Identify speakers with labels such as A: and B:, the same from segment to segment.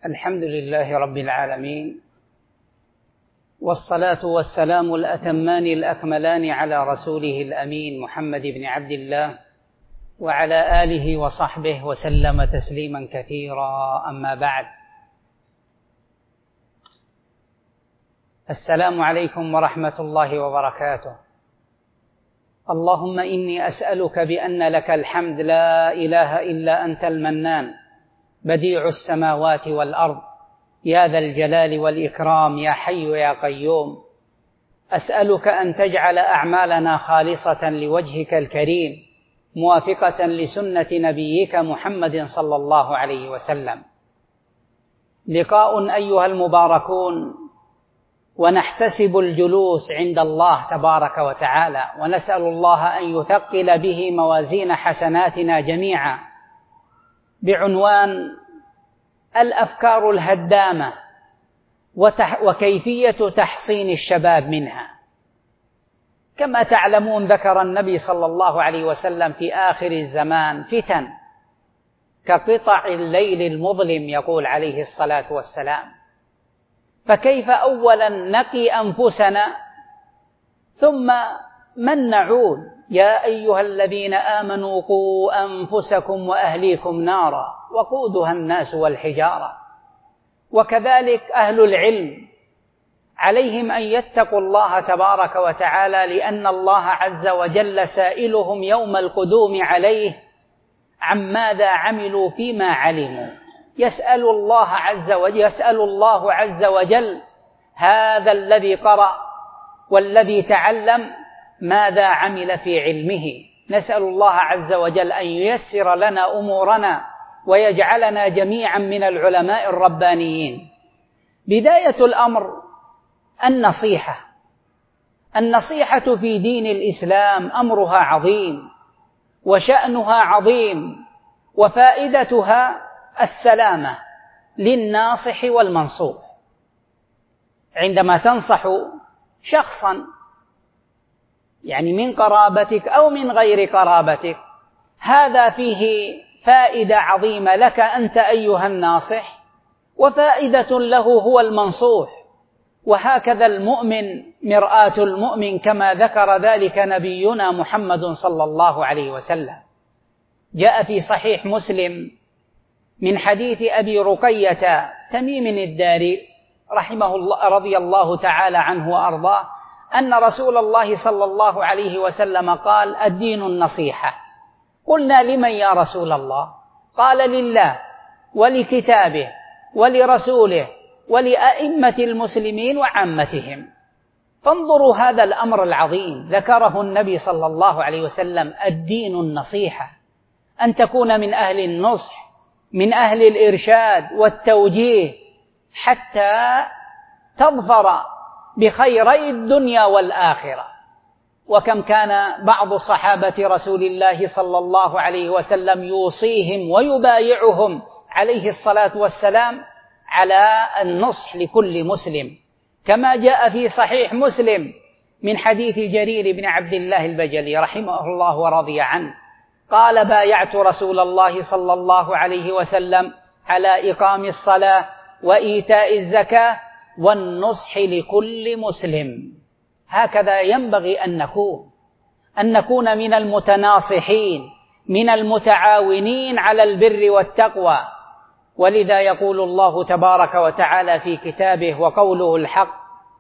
A: الحمد لله رب العالمين، والصلاة والسلام الأتمان الأكملان على رسوله الأمين محمد بن عبد الله وعلى آله وصحبه وسلم تسليما كثيرا. أما بعد، السلام عليكم ورحمة الله وبركاته. اللهم إني أسألك بأن لك الحمد لا إله إلا أنت المنان بديع السماوات والأرض يا ذا الجلال والإكرام يا حي يا قيوم. أسألك أن تجعل أعمالنا خالصة لوجهك الكريم موافقة لسنة نبيك محمد صلى الله عليه وسلم. لقاء أيها المباركون، ونحتسب الجلوس عند الله تبارك وتعالى، ونسأل الله أن يثقل به موازين حسناتنا جميعا، بعنوان الأفكار الهدامة وكيفية تحصين الشباب منها. كما تعلمون، ذكر النبي صلى الله عليه وسلم في آخر الزمان فتن كقطع الليل المظلم، يقول عليه الصلاة والسلام. فكيف أولا نقي أنفسنا ثم من نعود؟ يا أيها الذين آمنوا قوا أنفسكم وأهليكم نارا وقودها الناس والحجارة. وكذلك أهل العلم عليهم أن يتقوا الله تبارك وتعالى، لأن الله عز وجل سائلهم يوم القدوم عليه عن ماذا عملوا فيما علموا. يسأل الله عز وجل هذا الذي قرأ والذي تعلم ماذا عمل في علمه. نسأل الله عز وجل أن ييسر لنا أمورنا ويجعلنا جميعا من العلماء الربانيين. بداية الأمر النصيحة في دين الإسلام أمرها عظيم وشأنها عظيم، وفائدتها السلامة للناصح والمنصوح. عندما تنصح شخصا يعني من قرابتك أو من غير قرابتك، هذا فيه فائدة عظيمة لك أنت أيها الناصح، وفائدة له هو المنصوح. وهكذا المؤمن مرآة المؤمن، كما ذكر ذلك نبينا محمد صلى الله عليه وسلم. جاء في صحيح مسلم من حديث أبي رقية تميم الداري رحمه الله رضي الله تعالى عنه وأرضاه، أن رسول الله صلى الله عليه وسلم قال: الدين النصيحة. قلنا: لمن يا رسول الله؟ قال: لله ولكتابه ولرسوله ولأئمة المسلمين وعامتهم. فانظروا هذا الأمر العظيم ذكره النبي صلى الله عليه وسلم، الدين النصيحة، أن تكون من أهل النصح، من أهل الإرشاد والتوجيه، حتى تظفر بخيري الدنيا والآخرة. وكم كان بعض صحابة رسول الله صلى الله عليه وسلم يوصيهم ويبايعهم عليه الصلاة والسلام على النصح لكل مسلم، كما جاء في صحيح مسلم من حديث جرير بن عبد الله البجلي رحمه الله ورضي عنه قال: بايعت رسول الله صلى الله عليه وسلم على إقام الصلاة وإيتاء الزكاة والنصح لكل مسلم. هكذا ينبغي أن نكون من المتناصحين، من المتعاونين على البر والتقوى. ولذا يقول الله تبارك وتعالى في كتابه وقوله الحق: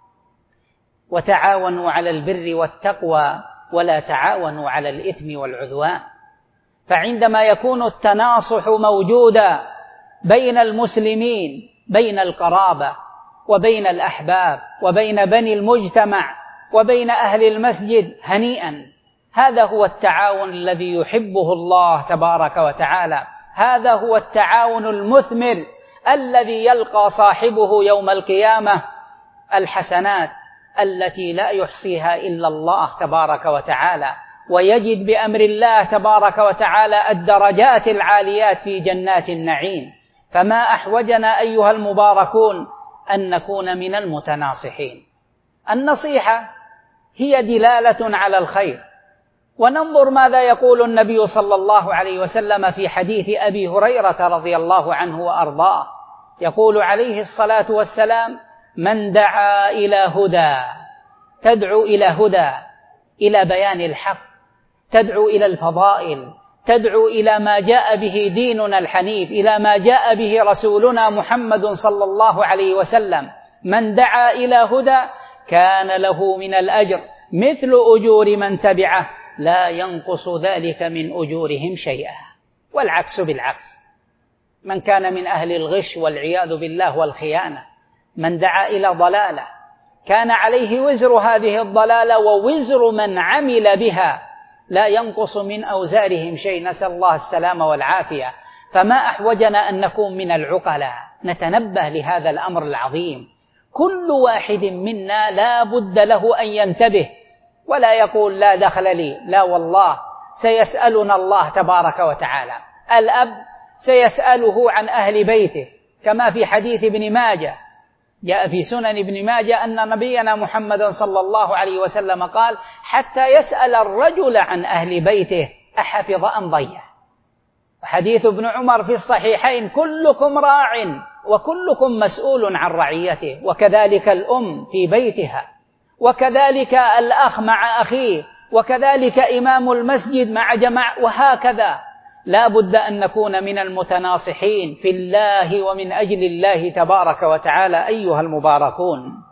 A: وتعاونوا على البر والتقوى ولا تعاونوا على الإثم والعدوان. فعندما يكون التناصح موجودا بين المسلمين، بين القرابة وبين الأحباب وبين بني المجتمع وبين أهل المسجد، هنيئا. هذا هو التعاون الذي يحبه الله تبارك وتعالى، هذا هو التعاون المثمر الذي يلقى صاحبه يوم القيامة الحسنات التي لا يحصيها إلا الله تبارك وتعالى، ويجد بأمر الله تبارك وتعالى الدرجات العاليات في جنات النعيم. فما أحوجنا أيها المباركون أن نكون من المتناصحين. النصيحة هي دلالة على الخير. وننظر ماذا يقول النبي صلى الله عليه وسلم في حديث أبي هريرة رضي الله عنه وأرضاه، يقول عليه الصلاة والسلام: من دعا إلى هدى، تدعو إلى هدى، إلى بيان الحق، تدعو إلى الفضائل، تدعو إلى ما جاء به ديننا الحنيف، إلى ما جاء به رسولنا محمد صلى الله عليه وسلم. من دعا إلى هدى كان له من الأجر مثل أجور من تبعه لا ينقص ذلك من أجورهم شيئا. والعكس بالعكس، من كان من أهل الغش والعياذ بالله والخيانة، من دعا إلى ضلالة كان عليه وزر هذه الضلالة ووزر من عمل بها لا ينقص من أوزارهم شيء، نسأل الله السلامة والعافية. فما أحوجنا أن نكون من العقلاء، نتنبه لهذا الأمر العظيم. كل واحد منا لا بد له أن ينتبه ولا يقول لا دخل لي، لا والله، سيسألنا الله تبارك وتعالى. الأب سيسأله عن أهل بيته، كما في حديث ابن ماجه، جاء في سنن ابن ماجه أن نبينا محمد صلى الله عليه وسلم قال: حتى يسأل الرجل عن أهل بيته أحفظ أم ضيع. وحديث ابن عمر في الصحيحين: كلكم راع وكلكم مسؤول عن رعيته. وكذلك الأم في بيتها، وكذلك الأخ مع أخيه، وكذلك إمام المسجد مع جماعة، وهكذا. لا بد أن نكون من المتناصحين في الله ومن أجل الله تبارك وتعالى. أيها المباركون،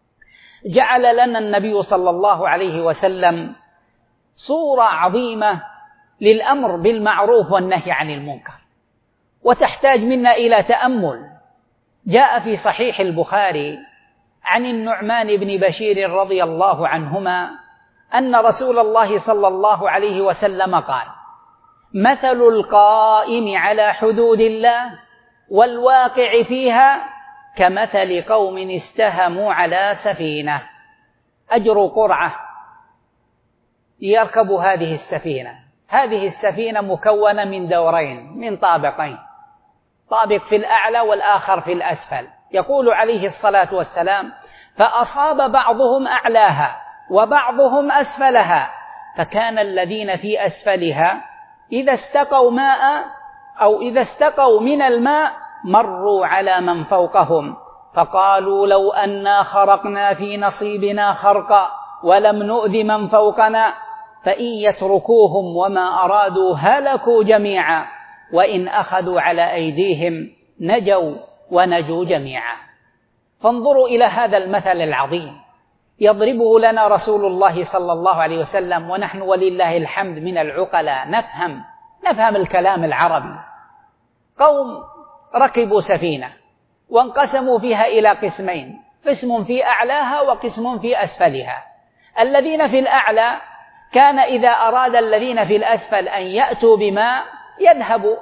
A: جعل لنا النبي صلى الله عليه وسلم صورة عظيمة للأمر بالمعروف والنهي عن المنكر، وتحتاج منا إلى تأمل. جاء في صحيح البخاري عن النعمان بن بشير رضي الله عنهما أن رسول الله صلى الله عليه وسلم قال: مثل القائم على حدود الله والواقع فيها كمثل قوم استهموا على سفينة، أجروا قرعة يركب هذه السفينة. هذه السفينة مكونة من دورين، من طابقين، طابق في الأعلى والآخر في الأسفل. يقول عليه الصلاة والسلام: فأصاب بعضهم أعلاها وبعضهم أسفلها، فكان الذين في أسفلها إذا استقوا ماء أو إذا استقوا من الماء مروا على من فوقهم فقالوا: لو أنا خرقنا في نصيبنا خرقا ولم نؤذ من فوقنا، فإن يتركوهم وما أرادوا هلكوا جميعا، وإن أخذوا على أيديهم نجوا ونجوا جميعا. فانظروا إلى هذا المثل العظيم يضربه لنا رسول الله صلى الله عليه وسلم، ونحن ولله الحمد من العقلاء نفهم الكلام العربي. قوم ركبوا سفينة وانقسموا فيها إلى قسمين، قسم في أعلاها وقسم في أسفلها. الذين في الأعلى كان إذا أراد الذين في الأسفل أن يأتوا بماء يذهبوا،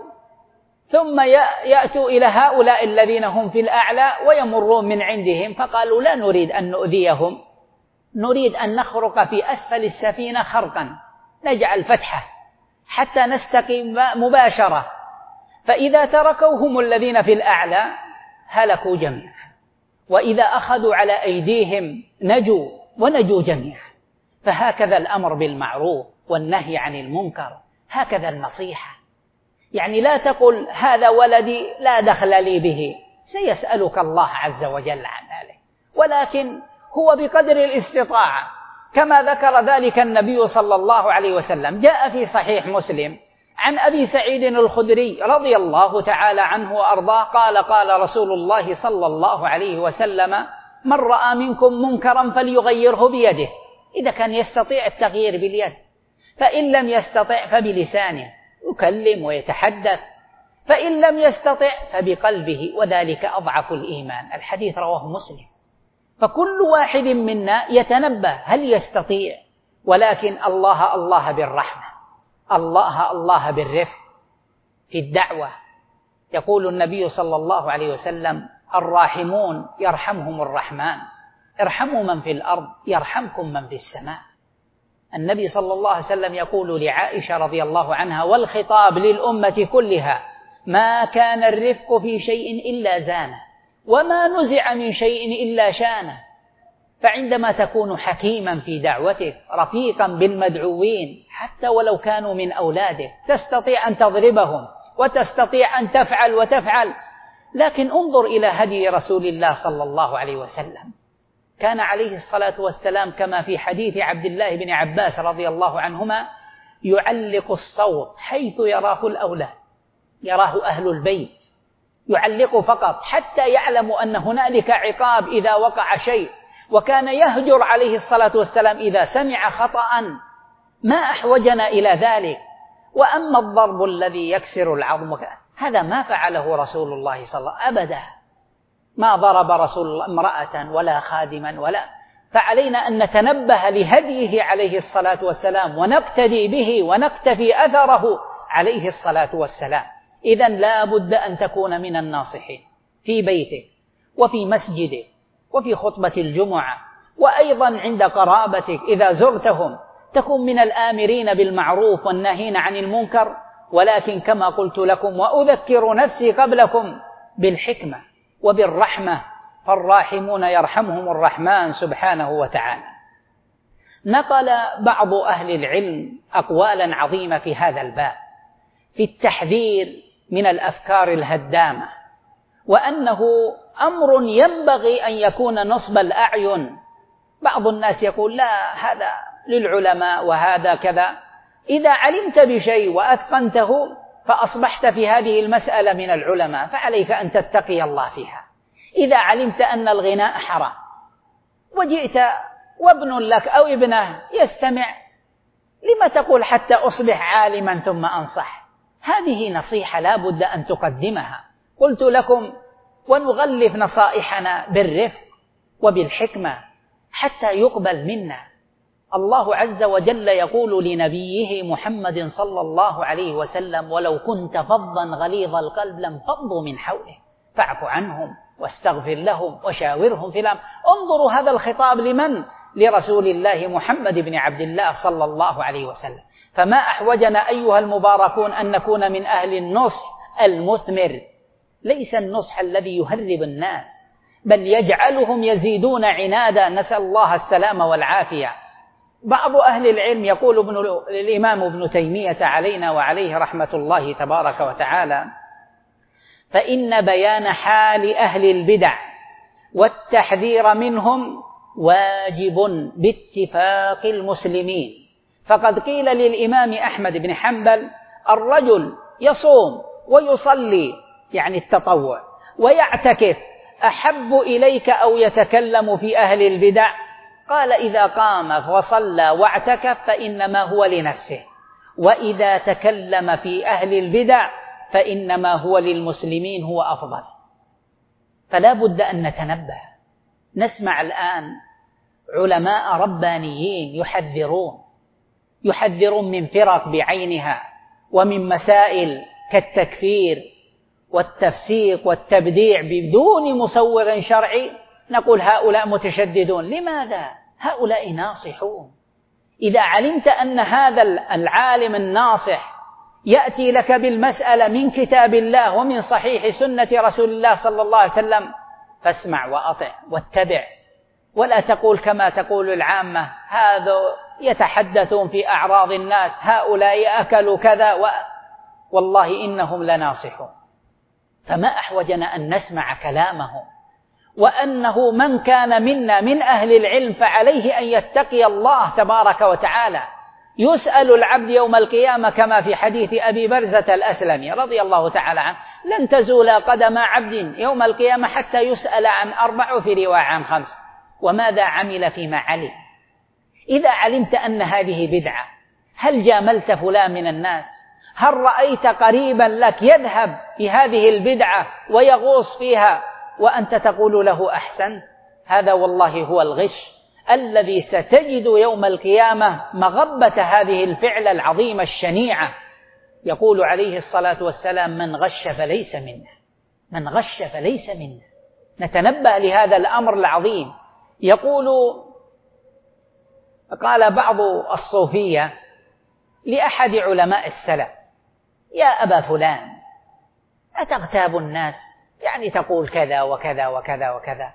A: ثم يأتوا إلى هؤلاء الذين هم في الأعلى ويمرون من عندهم، فقالوا: لا نريد أن نؤذيهم، نريد أن نخرق في أسفل السفينة خرقا، نجعل فتحة حتى نستقي مباشرة، فإذا تركوهم الذين في الأعلى هلكوا جميعا، وإذا أخذوا على أيديهم نجوا ونجوا جميعا. فهكذا الأمر بالمعروف والنهي عن المنكر، هكذا النصيحة. يعني لا تقل هذا ولدي لا دخل لي به، سيسألك الله عز وجل عن ذلك، ولكن هو بقدر الاستطاعة، كما ذكر ذلك النبي صلى الله عليه وسلم. جاء في صحيح مسلم عن أبي سعيد الخدري رضي الله تعالى عنه وأرضاه قال: قال رسول الله صلى الله عليه وسلم: من رأى منكم منكرا فليغيره بيده، إذا كان يستطيع التغيير باليد، فإن لم يستطع فبلسانه يكلم ويتحدث، فإن لم يستطع فبقلبه، وذلك أضعف الإيمان. الحديث رواه مسلم. فكل واحد منا يتنبه هل يستطيع، ولكن الله بالرحمة، الله بالرفق في الدعوة. يقول النبي صلى الله عليه وسلم: الراحمون يرحمهم الرحمن، ارحموا من في الأرض يرحمكم من في السماء. النبي صلى الله عليه وسلم يقول لعائشة رضي الله عنها، والخطاب للأمة كلها: ما كان الرفق في شيء إلا زانه، وما نزع من شيء إلا شانه. فعندما تكون حكيما في دعوتك، رفيقا بالمدعوين حتى ولو كانوا من أولادك، تستطيع أن تضربهم وتستطيع أن تفعل وتفعل، لكن انظر إلى هدي رسول الله صلى الله عليه وسلم. كان عليه الصلاة والسلام كما في حديث عبد الله بن عباس رضي الله عنهما يعلق الصوت حيث يراه الأولاد، يراه أهل البيت، يعلق فقط حتى يعلموا أن هنالك عقاب إذا وقع شيء. وكان يهجر عليه الصلاة والسلام إذا سمع خطأ، ما أحوجنا إلى ذلك. وأما الضرب الذي يكسر العظم هذا ما فعله رسول الله صلى الله عليه وسلم أبدا، ما ضرب رسول الله امرأة ولا خادما ولا. فعلينا أن نتنبه لهديه عليه الصلاة والسلام ونقتدي به ونقتفي أثره عليه الصلاة والسلام. إذن لا بد أن تكون من الناصحين في بيتك وفي مسجدك وفي خطبة الجمعة، وأيضا عند قرابتك إذا زرتهم تكون من الآمرين بالمعروف والناهين عن المنكر. ولكن كما قلت لكم وأذكر نفسي قبلكم بالحكمة وبالرحمة، فالراحمون يرحمهم الرحمن سبحانه وتعالى. نقل بعض أهل العلم أقوالا عظيمة في هذا الباب في التحذير من الأفكار الهدامة، وأنه أمر ينبغي أن يكون نصب الأعين. بعض الناس يقول لا هذا للعلماء وهذا كذا. إذا علمت بشيء وأتقنته فأصبحت في هذه المسألة من العلماء، فعليك أن تتقي الله فيها. إذا علمت أن الغناء حرام وجئت وابن لك أو ابنه يستمع، لما تقول حتى أصبح عالما ثم أنصح؟ هذه نصيحة لا بد أن تقدمها. قلت لكم ونغلف نصائحنا بالرفق وبالحكمة حتى يقبل منا. الله عز وجل يقول لنبيه محمد صلى الله عليه وسلم: ولو كنت فظا غليظ القلب لانفضوا من حولك فاعف عنهم واستغفر لهم وشاورهم في الأمر. انظروا هذا الخطاب لمن؟ لرسول الله محمد بن عبد الله صلى الله عليه وسلم. فما أحوجنا أيها المباركون أن نكون من أهل النصح المثمر، ليس النصح الذي يهرب الناس بل يجعلهم يزيدون عنادا، نسأل الله السلامة والعافية. بعض أهل العلم يقول الإمام ابن تيمية علينا وعليه رحمة الله تبارك وتعالى: فإن بيان حال أهل البدع والتحذير منهم واجب باتفاق المسلمين. فقد قيل للإمام أحمد بن حنبل: الرجل يصوم ويصلي يعني التطوع ويعتكف أحب إليك أو يتكلم في أهل البدع؟ قال: إذا قام وصلى واعتكف فإنما هو لنفسه، وإذا تكلم في أهل البدع فإنما هو للمسلمين، هو أفضل. فلا بد أن نتنبه. نسمع الآن علماء ربانيين يحذرون من فرق بعينها ومن مسائل كالتكفير والتفسيق والتبديع بدون مسوغ شرعي. نقول هؤلاء متشددون. لماذا؟ هؤلاء ناصحون. إذا علمت أن هذا العالم الناصح يأتي لك بالمسألة من كتاب الله ومن صحيح سنة رسول الله صلى الله عليه وسلم فاسمع وأطع واتبع، ولا تقول كما تقول العامة: هذا يتحدثون في أعراض الناس، هؤلاء أكلوا كذا والله إنهم لناصحون. فما أحوجنا أن نسمع كلامهم، وأنه من كان منا من أهل العلم فعليه أن يتقي الله تبارك وتعالى. يسأل العبد يوم القيامة كما في حديث أبي برزة الأسلمي رضي الله تعالى عنه: لن تزول قدم عبد يوم القيامة حتى يسأل عن 4 وفي رواية عن 5: وماذا عمل فيما علم؟ إذا علمت أن هذه بدعة، هل جاملت فلان من الناس؟ هل رأيت قريبا لك يذهب في هذه البدعة ويغوص فيها وأنت تقول له أحسن؟ هذا والله هو الغش الذي ستجد يوم القيامة مغبة هذه الفعلة العظيمة الشنيعة. يقول عليه الصلاة والسلام: من غش فليس منا، من غش فليس منا. نتنبه لهذا الأمر العظيم. قال بعض الصوفية لأحد علماء السلف: يا أبا فلان، أتغتاب الناس؟ يعني تقول كذا وكذا وكذا وكذا.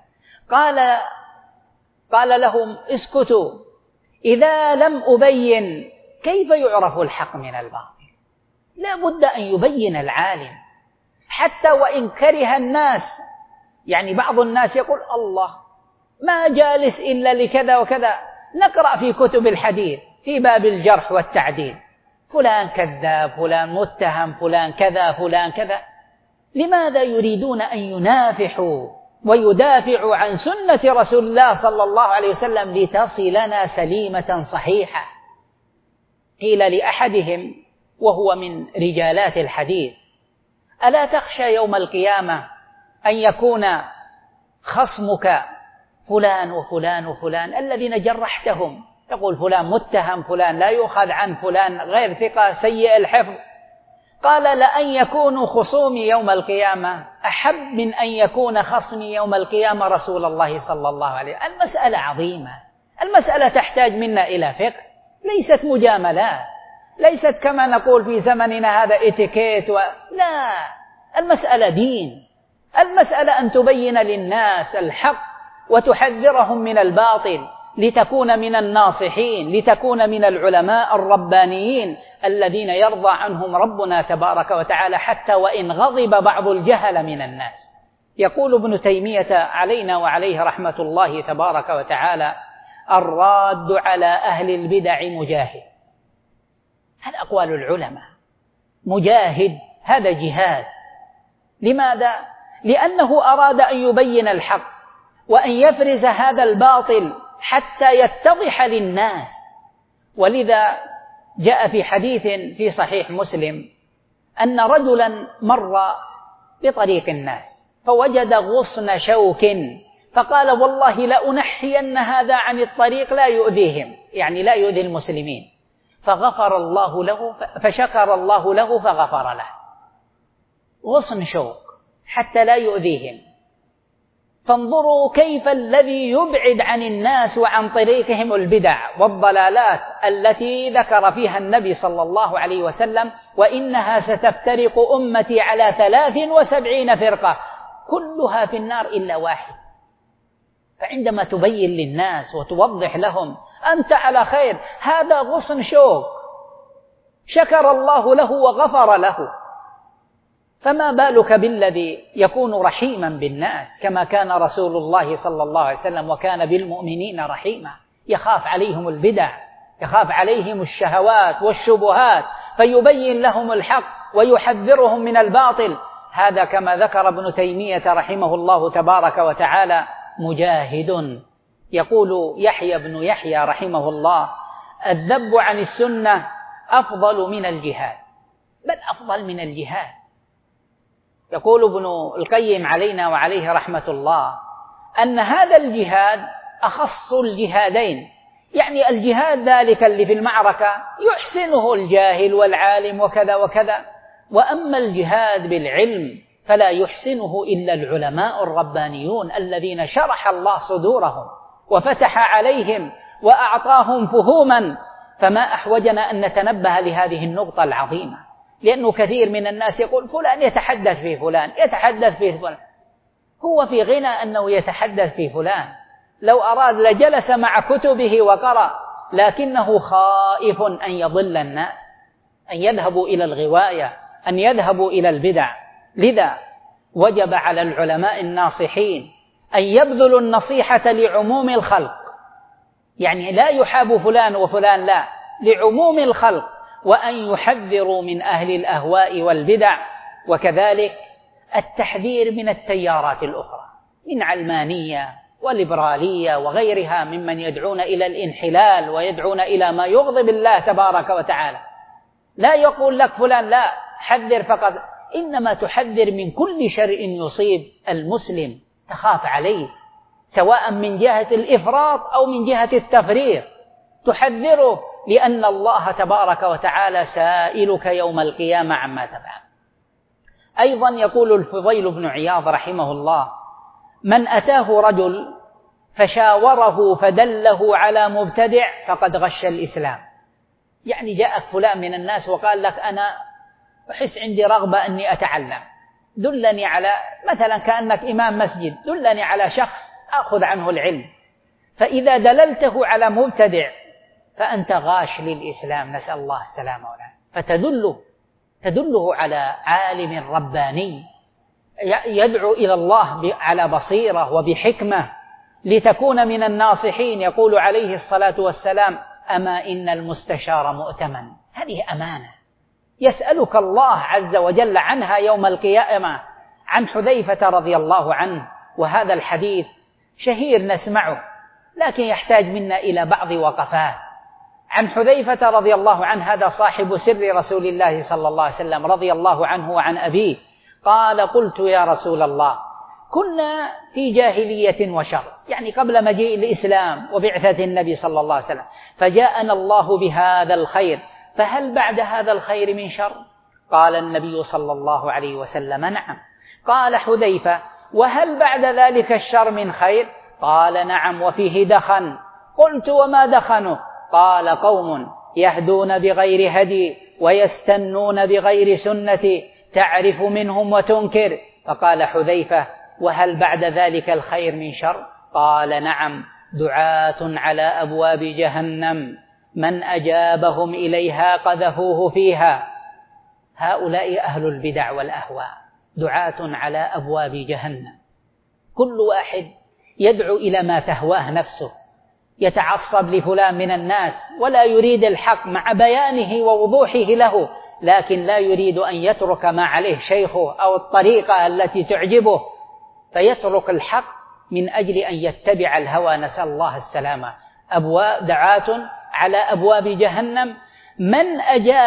A: قال لهم: اسكتوا، إذا لم أبين كيف يعرف الحق من الباطل؟ لا بد أن يبين العالم. حتى وإن كره الناس. يعني بعض الناس يقول الله ما جالس إلا لكذا وكذا. نقرأ في كتب الحديث في باب الجرح والتعديل فلان كذاب، فلان متهم، فلان كذا، فلان كذا. لماذا يريدون أن ينافحوا ويدافعوا عن سنة رسول الله صلى الله عليه وسلم لتصلنا سليمة صحيحة؟ قيل لأحدهم وهو من رجالات الحديث: ألا تخشى يوم القيامة أن يكون خصمك فلان وفلان وفلان الذين جرحتهم؟ يقول فلان متهم، فلان لا يؤخذ عنه، فلان غير ثقة، سيء الحفظ. قال: لأن يكونوا خصومي يوم القيامة أحب من أن يكون خصمي يوم القيامة رسول الله صلى الله عليه وسلم. المسألة عظيمة، المسألة تحتاج منا إلى فقه، ليست مجاملات، ليست كما نقول في زمننا هذا اتيكيت لا، المسألة دين. المسألة أن تبين للناس الحق وتحذرهم من الباطل لتكون من الناصحين، لتكون من العلماء الربانيين الذين يرضى عنهم ربنا تبارك وتعالى حتى وإن غضب بعض الجهل من الناس. يقول ابن تيمية علينا وعليه رحمة الله تبارك وتعالى: الراد على أهل البدع مجاهد. هذا أقوال العلماء. مجاهد هذا جهاد. لماذا؟ لأنه أراد أن يبين الحق وأن يفرز هذا الباطل حتى يتضح للناس. ولذا جاء في حديث في صحيح مسلم أن رجلا مر بطريق الناس فوجد غصن شوك فقال: والله لأنحين هذا عن الطريق لا يؤذيهم، يعني لا يؤذي المسلمين. فغفر الله له، فشكر الله له فغفر له. غصن شوك حتى لا يؤذيهم. فانظروا كيف الذي يبعد عن الناس وعن طريقهم البدع والضلالات التي ذكر فيها النبي صلى الله عليه وسلم: وإنها ستفترق أمتي على 73 فرقة كلها في النار إلا واحد. فعندما تبين للناس وتوضح لهم أنت على خير، هذا غصن شوك شكر الله له وغفر له، فما بالك بالذي يكون رحيما بالناس كما كان رسول الله صلى الله عليه وسلم، وكان بالمؤمنين رحيما، يخاف عليهم البدع، يخاف عليهم الشهوات والشبهات، فيبين لهم الحق ويحذرهم من الباطل. هذا كما ذكر ابن تيمية رحمه الله تبارك وتعالى مجاهد. يقول يحيى بن يحيى رحمه الله: الذب عن السنة أفضل من الجهاد، بل أفضل من الجهاد. يقول ابن القيم علينا وعليه رحمة الله أن هذا الجهاد أخص الجهادين، يعني الجهاد ذلك اللي في المعركة يحسنه الجاهل والعالم وكذا وكذا، وأما الجهاد بالعلم فلا يحسنه إلا العلماء الربانيون الذين شرح الله صدورهم وفتح عليهم وأعطاهم فهوما. فما أحوجنا أن نتنبه لهذه النقطة العظيمة، لأنه كثير من الناس يقول فلان يتحدث في فلان، يتحدث في فلان. هو في غنى أنه يتحدث في فلان، لو أراد لجلس مع كتبه وقرأ، لكنه خائف أن يضل الناس، أن يذهبوا إلى الغواية، أن يذهبوا إلى البدع. لذا وجب على العلماء الناصحين أن يبذلوا النصيحة لعموم الخلق، يعني لا يحاب فلان وفلان، لا، لعموم الخلق، وأن يحذروا من أهل الأهواء والبدع، وكذلك التحذير من التيارات الأخرى من علمانية وليبرالية وغيرها ممن يدعون إلى الانحلال ويدعون إلى ما يغضب الله تبارك وتعالى. لا يقول لك فلان لا، حذر فقط، إنما تحذر من كل شر يصيب المسلم، تخاف عليه سواء من جهة الإفراط أو من جهة التفريط، تحذره لأن الله تبارك وتعالى سائلك يوم القيامة عما تفعل. أيضا يقول الفضيل بن عياض رحمه الله: من أتاه رجل فشاوره فدله على مبتدع فقد غش الإسلام. يعني جاءك فلان من الناس وقال لك أنا أحس عندي رغبة أني أتعلم، دلني على، مثلا كأنك إمام مسجد، دلني على شخص أخذ عنه العلم. فإذا دللته على مبتدع فأنت غاش للإسلام، نسأل الله السلامة والعافية. فتدله على عالم رباني يدعو إلى الله على بصيرة وبحكمة لتكون من الناصحين. يقول عليه الصلاة والسلام: أما إن المستشار مؤتمن. هذه أمانة يسألك الله عز وجل عنها يوم القيامة. عن حذيفة رضي الله عنه، وهذا الحديث شهير نسمعه لكن يحتاج منا إلى بعض وقفات. عن حذيفة رضي الله عنه، هذا صاحب سر رسول الله صلى الله عليه وسلم رضي الله عنه وعن أبيه، قال: قلت يا رسول الله، كنا في جاهلية وشر، يعني قبل مجيء الإسلام وبعثة النبي صلى الله عليه وسلم، فجاءنا الله بهذا الخير، فهل بعد هذا الخير من شر؟ قال النبي صلى الله عليه وسلم: نعم. قال حذيفة: وهل بعد ذلك الشر من خير؟ قال: نعم، وفيه دخن. قلت: وما دخنه؟ قال: قوم يهدون بغير هدي ويستنون بغير سنتي، تعرف منهم وتنكر. فقال حذيفة: وهل بعد ذلك الخير من شر؟ قال: نعم، دعاة على أبواب جهنم، من أجابهم إليها قذفوه فيها. هؤلاء أهل البدع والأهواء، دعاة على أبواب جهنم، كل واحد يدعو إلى ما تهواه نفسه، يتعصب لفلان من الناس ولا يريد الحق مع بيانه ووضوحه له، لكن لا يريد أن يترك ما عليه شيخه أو الطريقة التي تعجبه، فيترك الحق من أجل أن يتبع الهوى، نسأل الله السلامة. دعاة على أبواب جهنم، من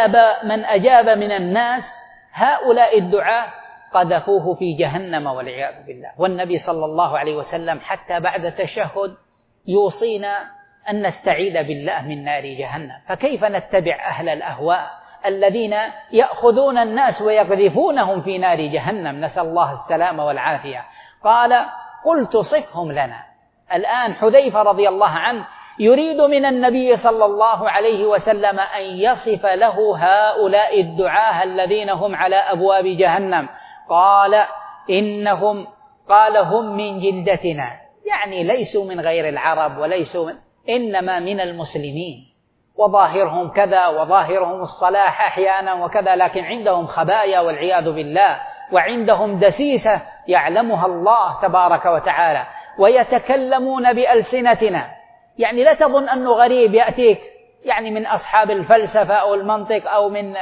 A: أجاب من الناس هؤلاء الدعاة قذفوه في جهنم والعياذ بالله. والنبي صلى الله عليه وسلم حتى بعد التشهد يوصينا أن نستعيذ بالله من نار جهنم، فكيف نتبع أهل الأهواء الذين يأخذون الناس ويقذفونهم في نار جهنم، نسأل الله السلامة والعافية. قال: قلت: صفهم لنا. الآن حذيفة رضي الله عنه يريد من النبي صلى الله عليه وسلم أن يصف له هؤلاء الدعاة الذين هم على أبواب جهنم. قال: هم من جلدتنا، يعني ليسوا من غير العرب وليسوا إنما من المسلمين، وظاهرهم كذا وظاهرهم الصلاح أحيانا وكذا، لكن عندهم خبايا والعياذ بالله، وعندهم دسيسة يعلمها الله تبارك وتعالى، ويتكلمون بألسنتنا. يعني لا تظن أنه غريب يأتيك يعني من أصحاب الفلسفة أو المنطق أو من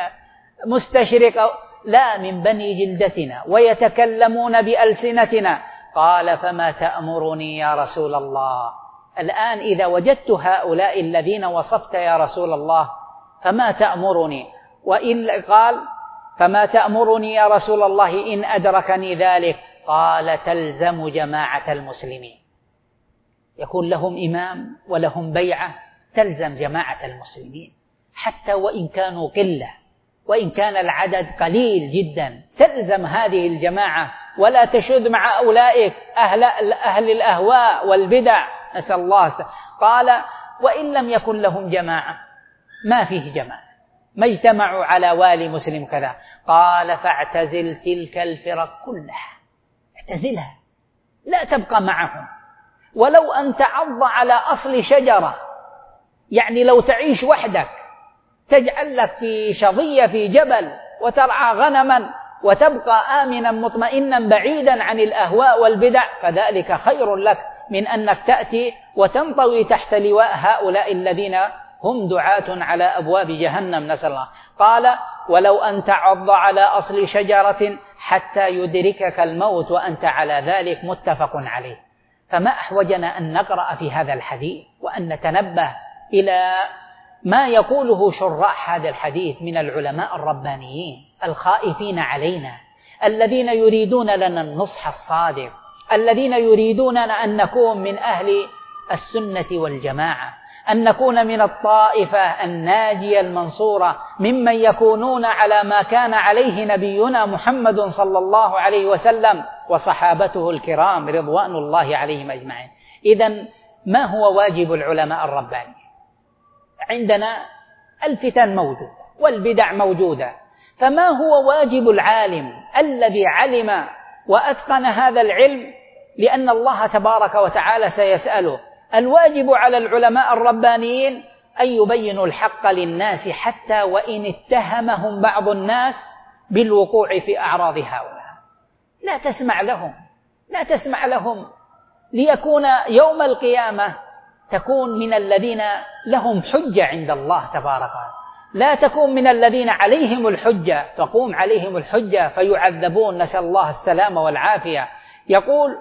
A: مستشرق لا، من بني جلدتنا، ويتكلمون بألسنتنا. قال: فما تأمرني يا رسول الله؟ الآن إذا وجدت هؤلاء الذين وصفت يا رسول الله فما تأمرني؟ قال: فما تأمرني يا رسول الله إن أدركني ذلك؟ قال: تلزم جماعة المسلمين، يكون لهم إمام ولهم بيعة، تلزم جماعة المسلمين حتى وإن كانوا قلة، وإن كان العدد قليل جدا، تلزم هذه الجماعة ولا تشذ مع أولئك أهل الأهواء والبدع، نسأل الله. قال: وإن لم يكن لهم جماعة، ما فيه جماعة، ما اجتمعوا على والي مسلم كذا. قال: فاعتزل تلك الفرق كلها، اعتزلها، لا تبقى معهم، ولو أن تعض على أصل شجرة، يعني لو تعيش وحدك تجعل لك في شظية في جبل وترعى غنما وتبقى آمنا مطمئنا بعيدا عن الأهواء والبدع، فذلك خير لك من أنك تأتي وتنطوي تحت لواء هؤلاء الذين هم دعاة على أبواب جهنم، نسأل الله. قال: ولو أن تعض على أصل شجرة حتى يدركك الموت وأنت على ذلك، متفق عليه. فما أحوجنا أن نقرأ في هذا الحديث وأن نتنبه إلى ما يقوله شراح هذا الحديث من العلماء الربانيين الخائفين علينا، الذين يريدون لنا النصح الصادق، الذين يريدوننا أن نكون من أهل السنة والجماعة، أن نكون من الطائفة الناجية المنصورة، ممن يكونون على ما كان عليه نبينا محمد صلى الله عليه وسلم وصحابته الكرام رضوان الله عليهم أجمعين. إذن ما هو واجب العلماء الربانيين؟ عندنا الفتن موجودة والبدع موجودة، فما هو واجب العالم الذي علم وأتقن هذا العلم؟ لأن الله تبارك وتعالى سيسأله. الواجب على العلماء الربانيين أن يبينوا الحق للناس حتى وإن اتهمهم بعض الناس بالوقوع في أعراض هؤلاء. لا تسمع لهم، لا تسمع لهم، ليكون يوم القيامة تكون من الذين لهم حجة عند الله تبارك وتعالى، لا تكون من الذين عليهم الحجة، تقوم عليهم الحجة فيعذبون، نسأل الله السلامة والعافية. يقول: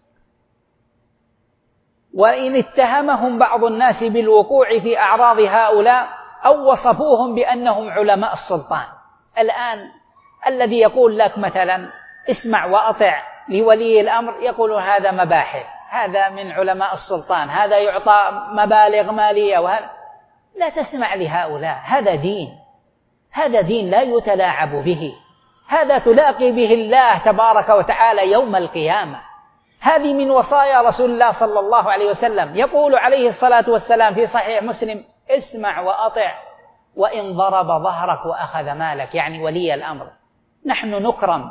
A: وإن اتهمهم بعض الناس بالوقوع في أعراض هؤلاء أو وصفوهم بأنهم علماء السلطان. الآن الذي يقول لك مثلا اسمع وأطع لولي الأمر، يقول هذا مباحث، هذا من علماء السلطان، هذا يعطى مبالغ مالية، وهذا لا تسمع لهؤلاء. هذا دين، هذا دين لا يتلاعب به، هذا تلاقي به الله تبارك وتعالى يوم القيامة. هذه من وصايا رسول الله صلى الله عليه وسلم. يقول عليه الصلاة والسلام في صحيح مسلم: اسمع وأطع وإن ضرب ظهرك وأخذ مالك، يعني ولي الأمر. نحن نكرم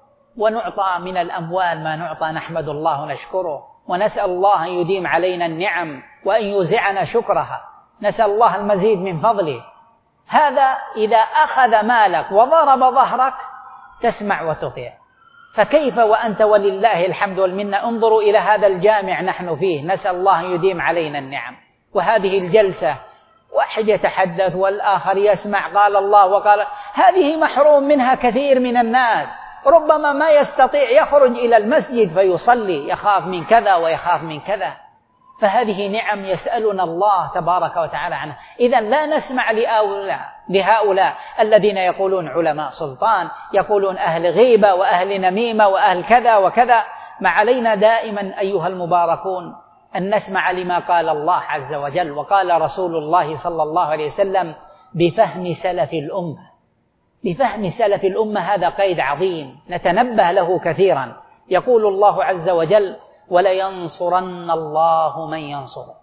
A: ونعطى من الأموال ما نعطى، نحمد الله ونشكره ونسأل الله أن يديم علينا النعم وأن يوزعنا شكرها، نسأل الله المزيد من فضله. هذا إذا أخذ مالك وضرب ظهرك تسمع وتطيع، فكيف وأنت ولله الحمد والمنة؟ انظروا إلى هذا الجامع نحن فيه، نسأل الله أن يديم علينا النعم. وهذه الجلسة واحد يتحدث والآخر يسمع، قال الله وقال، هذه محروم منها كثير من الناس، ربما ما يستطيع يخرج إلى المسجد فيصلي، يخاف من كذا ويخاف من كذا. فهذه نعم يسألنا الله تبارك وتعالى عنها. إذن لا نسمع لهؤلاء الذين يقولون علماء سلطان، يقولون أهل غيبة وأهل نميمة وأهل كذا وكذا. ما علينا دائما أيها المباركون أن نسمع لما قال الله عز وجل وقال رسول الله صلى الله عليه وسلم بفهم سلف الأمة. بفهم سلف الأمة هذا قيد عظيم نتنبه له كثيرا. يقول الله عز وجل: ولينصرن الله من ينصره.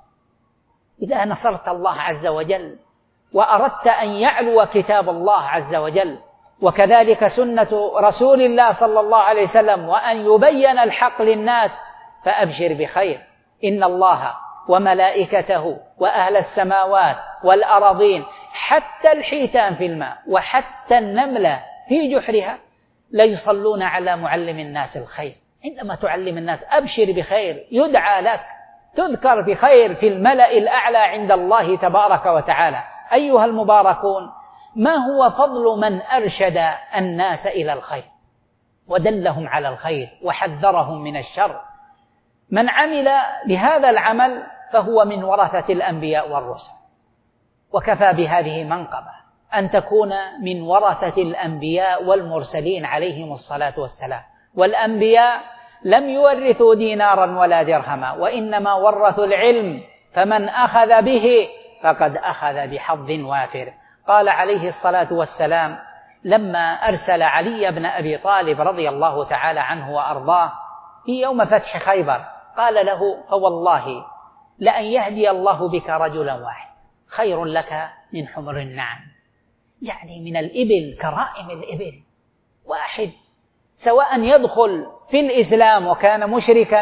A: إذا نصرت الله عز وجل وأردت أن يعلو كتاب الله عز وجل وكذلك سنة رسول الله صلى الله عليه وسلم وأن يبين الحق للناس، فأبشر بخير. إن الله وملائكته وأهل السماوات والأراضين حتى الحيتان في الماء وحتى النملة في جحرها ليصلون على معلم الناس الخير. عندما تعلم الناس أبشر بخير، يدعى لك، تذكر بخير في الملأ الأعلى عند الله تبارك وتعالى. أيها المباركون، ما هو فضل من أرشد الناس إلى الخير ودلهم على الخير وحذرهم من الشر؟ من عمل بهذا العمل فهو من ورثة الأنبياء والرسل، وكفى بهذه منقبة أن تكون من ورثة الأنبياء والمرسلين عليهم الصلاة والسلام. والأنبياء لم يورثوا دينارا ولا درهما، وإنما ورثوا العلم، فمن أخذ به فقد أخذ بحظ وافر. قال عليه الصلاة والسلام لما أرسل علي بن أبي طالب رضي الله تعالى عنه وأرضاه في يوم فتح خيبر، قال له: فوالله لأن يهدي الله بك رجلا واحد خير لك من حمر النعم. يعني من الإبل، كرائم الإبل، واحد سواء يدخل في الإسلام وكان مشركا،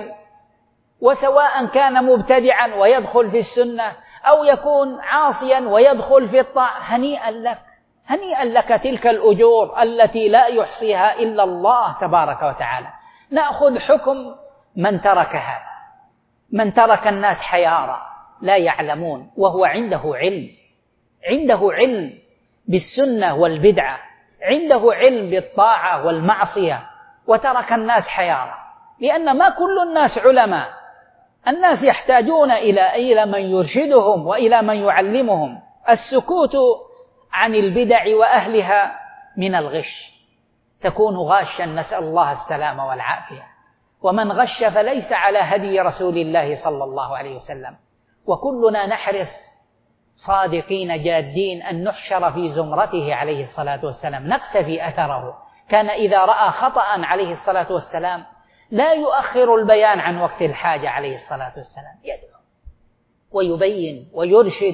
A: وسواء كان مبتدعا ويدخل في السنة، أو يكون عاصيا ويدخل في الطاعة، هنيئا لك، هنيئا لك تلك الأجور التي لا يحصيها إلا الله تبارك وتعالى. نأخذ حكم من ترك هذا، من ترك الناس حيارى لا يعلمون وهو عنده علم، عنده علم بالسنة والبدعة، عنده علم بالطاعة والمعصية، وترك الناس حيارى، لأن ما كل الناس علماء. الناس يحتاجون إلى من يرشدهم وإلى من يعلمهم. السكوت عن البدع وأهلها من الغش، تكون غاشا، نسأل الله السلامة والعافية. ومن غش فليس على هدي رسول الله صلى الله عليه وسلم. وكلنا نحرص صادقين جادين أن نحشر في زمرته عليه الصلاة والسلام، نقتفي أثره. كان إذا رأى خطأ عليه الصلاة والسلام لا يؤخر البيان عن وقت الحاجة عليه الصلاة والسلام، يدعو ويبين ويرشد.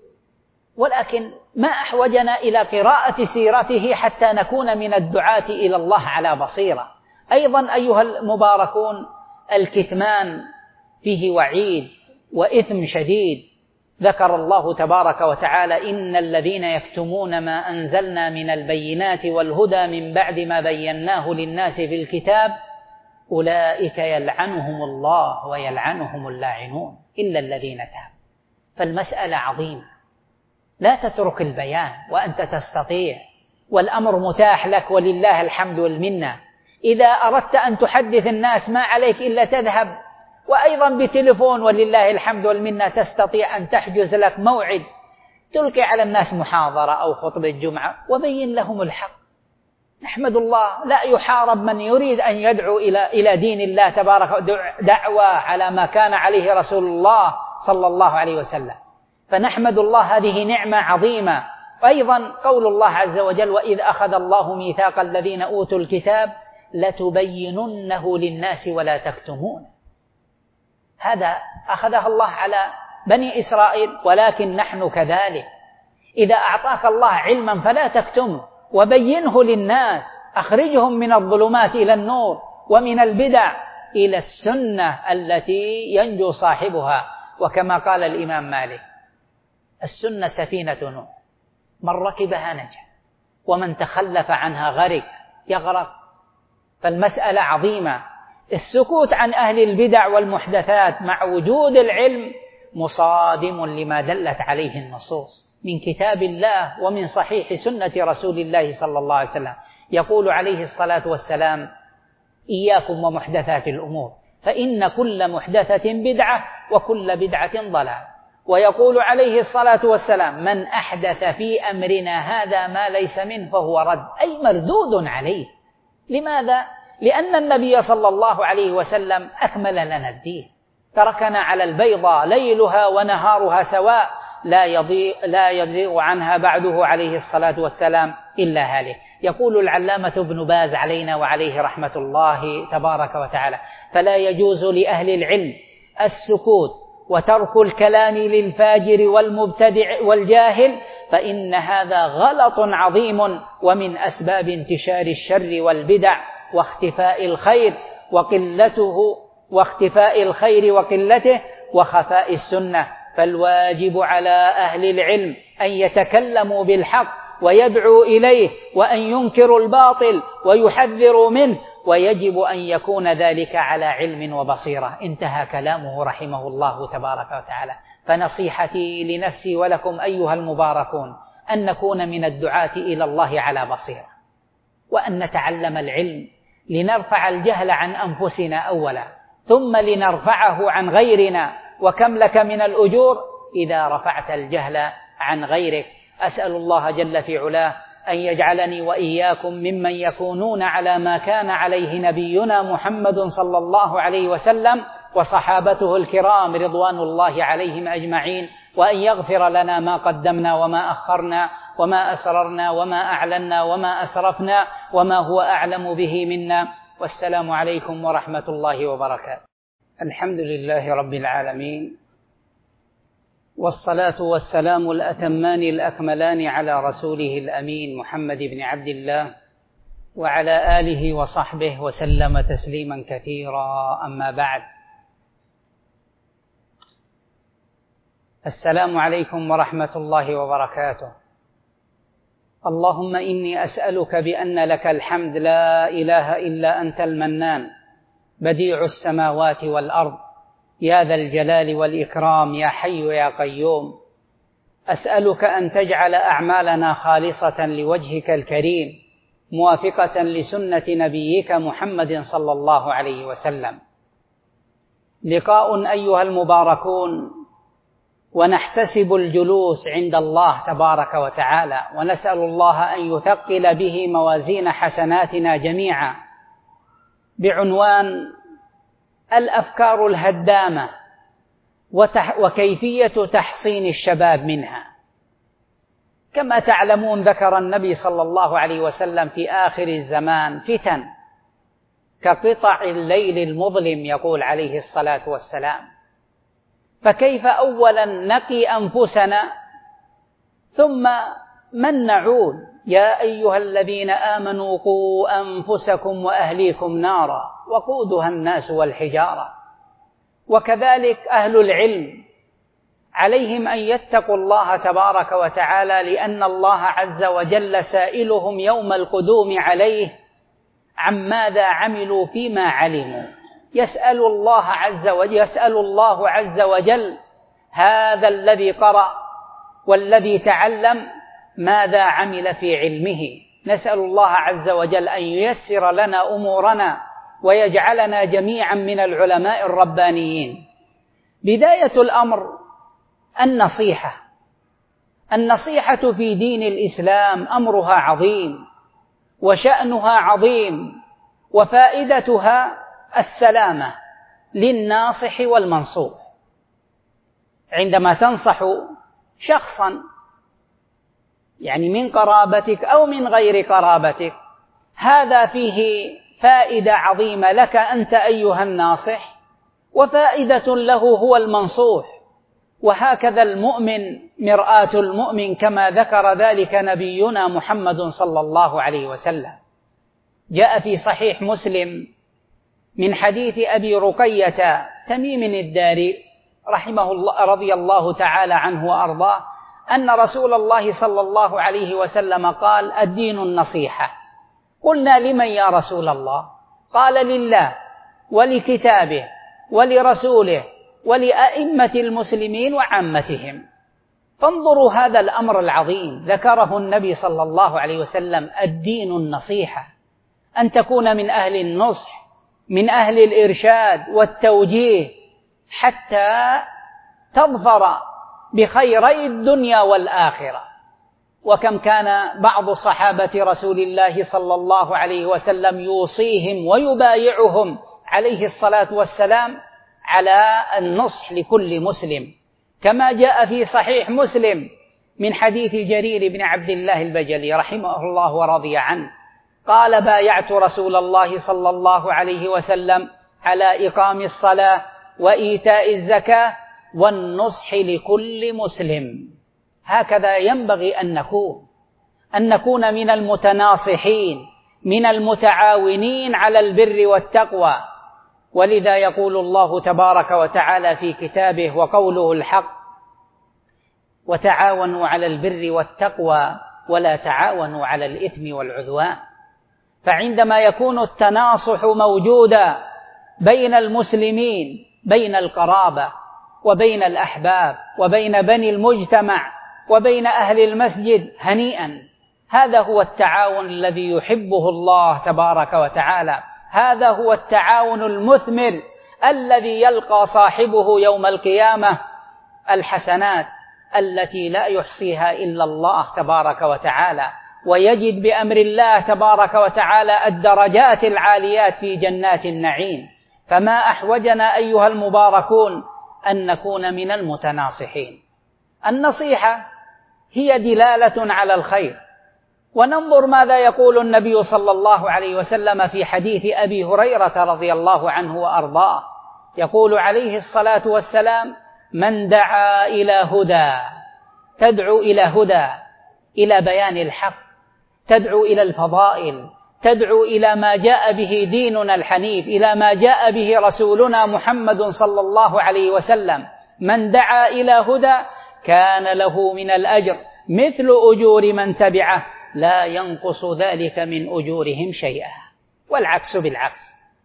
A: ولكن ما أحوجنا إلى قراءة سيرته حتى نكون من الدعاة إلى الله على بصيرة. أيضا أيها المباركون، الكتمان فيه وعيد وإثم شديد. ذكر الله تبارك وتعالى: إن الذين يكتمون ما أنزلنا من البينات والهدى من بعد ما بيناه للناس في الكتاب أولئك يلعنهم الله ويلعنهم اللاعنون إلا الذين تابوا. فالمسألة عظيمة، لا تترك البيان وأنت تستطيع والأمر متاح لك ولله الحمد والمنة. إذا أردت أن تحدث الناس ما عليك إلا تذهب، وأيضا بتلفون ولله الحمد والمنة تستطيع أن تحجز لك موعد تلقي على الناس محاضرة أو خطبة جمعة وبين لهم الحق. نحمد الله، لا يحارب من يريد أن يدعو إلى دين الله تبارك دعوة على ما كان عليه رسول الله صلى الله عليه وسلم. فنحمد الله، هذه نعمة عظيمة. أيضا قول الله عز وجل: وإذ أخذ الله ميثاق الذين أوتوا الكتاب لتبيننه للناس ولا تكتمون. هذا أخذها الله على بني إسرائيل، ولكن نحن كذلك. إذا أعطاك الله علما فلا تكتمه وبينه للناس، أخرجهم من الظلمات إلى النور ومن البدع إلى السنة التي ينجو صاحبها. وكما قال الإمام مالك: السنة سفينة نوح، من ركبها نجا ومن تخلف عنها غرق يغرق. فالمسألة عظيمة. السكوت عن أهل البدع والمحدثات مع وجود العلم مصادم لما دلت عليه النصوص من كتاب الله ومن صحيح سنة رسول الله صلى الله عليه وسلم. يقول عليه الصلاة والسلام: إياكم ومحدثات الأمور فإن كل محدثة بدعة وكل بدعة ضلال. ويقول عليه الصلاة والسلام: من أحدث في أمرنا هذا ما ليس منه فهو رد، أي مردود عليه. لماذا؟ لأن النبي صلى الله عليه وسلم أكمل لنا الدين، تركنا على البيضاء ليلها ونهارها سواء، لا يضيغ عنها بعده عليه الصلاة والسلام إلا هالك. يقول العلامة ابن باز علينا وعليه رحمة الله تبارك وتعالى: فلا يجوز لأهل العلم السكوت وترك الكلام للفاجر والمبتدع والجاهل، فإن هذا غلط عظيم ومن أسباب انتشار الشر والبدع واختفاء الخير وقلته وخفاء السنة. فالواجب على أهل العلم أن يتكلموا بالحق ويدعوا إليه، وأن ينكروا الباطل ويحذروا منه، ويجب أن يكون ذلك على علم وبصيرة. انتهى كلامه رحمه الله تبارك وتعالى. فنصيحتي لنفسي ولكم أيها المباركون أن نكون من الدعاة إلى الله على بصيرة، وأن نتعلم العلم لنرفع الجهل عن أنفسنا أولا، ثم لنرفعه عن غيرنا. وكم لك من الأجور إذا رفعت الجهل عن غيرك. أسأل الله جل في علاه أن يجعلني وإياكم ممن يكونون على ما كان عليه نبينا محمد صلى الله عليه وسلم وصحابته الكرام رضوان الله عليهم أجمعين، وأن يغفر لنا ما قدمنا وما أخرنا وما أسررنا وما أعلنا وما أسرفنا وما هو أعلم به منا. والسلام عليكم ورحمة الله وبركاته. الحمد لله رب العالمين، والصلاة والسلام الأتمان الأكملان على رسوله الأمين محمد بن عبد الله وعلى آله وصحبه وسلم تسليما كثيرا. أما بعد، السلام عليكم ورحمة الله وبركاته. اللهم إني أسألك بأن لك الحمد لا إله إلا أنت المنان بديع السماوات والأرض يا ذا الجلال والإكرام يا حي يا قيوم. أسألك أن تجعل أعمالنا خالصة لوجهك الكريم موافقة لسنة نبيك محمد صلى الله عليه وسلم. لقاء أيها المباركون، ونحتسب الجلوس عند الله تبارك وتعالى، ونسأل الله أن يثقل به موازين حسناتنا جميعا، بعنوان الأفكار الهدامة وكيفية تحصين الشباب منها. كما تعلمون ذكر النبي صلى الله عليه وسلم في آخر الزمان فتن كقطع الليل المظلم، يقول عليه الصلاة والسلام. فكيف أولا نقي أنفسنا ثم من نعود؟ يا أيها الذين آمنوا قوا أنفسكم وأهليكم نارا وقودها الناس والحجارة. وكذلك أهل العلم عليهم أن يتقوا الله تبارك وتعالى، لأن الله عز وجل سائلهم يوم القدوم عليه عن ماذا عملوا فيما علموا. يسأل الله عز وجل هذا الذي قرأ والذي تعلم ماذا عمل في علمه. نسأل الله عز وجل أن ييسر لنا أمورنا ويجعلنا جميعا من العلماء الربانيين. بداية الأمر النصيحة في دين الإسلام أمرها عظيم وشأنها عظيم، وفائدتها السلامة للناصح والمنصوح. عندما تنصح شخصا يعني من قرابتك أو من غير قرابتك، هذا فيه فائدة عظيمة لك أنت أيها الناصح، وفائدة له هو المنصوح. وهكذا المؤمن مرآة المؤمن، كما ذكر ذلك نبينا محمد صلى الله عليه وسلم. جاء في صحيح مسلم من حديث أبي رقية تميم الداري رحمه الله رضي الله تعالى عنه وأرضاه أن رسول الله صلى الله عليه وسلم قال: الدين النصيحة. قلنا: لمن يا رسول الله؟ قال: لله ولكتابه ولرسوله ولأئمة المسلمين وعامتهم. فانظروا هذا الأمر العظيم ذكره النبي صلى الله عليه وسلم: الدين النصيحة، أن تكون من أهل النصح، من أهل الإرشاد والتوجيه، حتى تظفر بخيري الدنيا والآخرة. وكم كان بعض صحابة رسول الله صلى الله عليه وسلم يوصيهم ويبايعهم عليه الصلاة والسلام على النصح لكل مسلم، كما جاء في صحيح مسلم من حديث جرير بن عبد الله البجلي رحمه الله ورضي عنه قال: بايعت رسول الله صلى الله عليه وسلم على إقام الصلاة وإيتاء الزكاة والنصح لكل مسلم. هكذا ينبغي أن نكون من المتناصحين، من المتعاونين على البر والتقوى. ولذا يقول الله تبارك وتعالى في كتابه وقوله الحق: وتعاونوا على البر والتقوى ولا تعاونوا على الإثم والعدوان. فعندما يكون التناصح موجودا بين المسلمين، بين القرابة وبين الأحباب وبين بني المجتمع وبين أهل المسجد، هنيئا. هذا هو التعاون الذي يحبه الله تبارك وتعالى، هذا هو التعاون المثمر الذي يلقى صاحبه يوم القيامة الحسنات التي لا يحصيها إلا الله تبارك وتعالى، ويجد بأمر الله تبارك وتعالى الدرجات العاليات في جنات النعيم. فما أحوجنا أيها المباركون أن نكون من المتناصحين. النصيحة هي دلالة على الخير. وننظر ماذا يقول النبي صلى الله عليه وسلم في حديث أبي هريرة رضي الله عنه وأرضاه. يقول عليه الصلاة والسلام: من دعا إلى هدى، تدعو إلى هدى، إلى بيان الحق، تدعو إلى الفضائل، تدعو إلى ما جاء به ديننا الحنيف، إلى ما جاء به رسولنا محمد صلى الله عليه وسلم. من دعا إلى هدى كان له من الأجر مثل أجور من تبعه لا ينقص ذلك من أجورهم شيئا. والعكس بالعكس،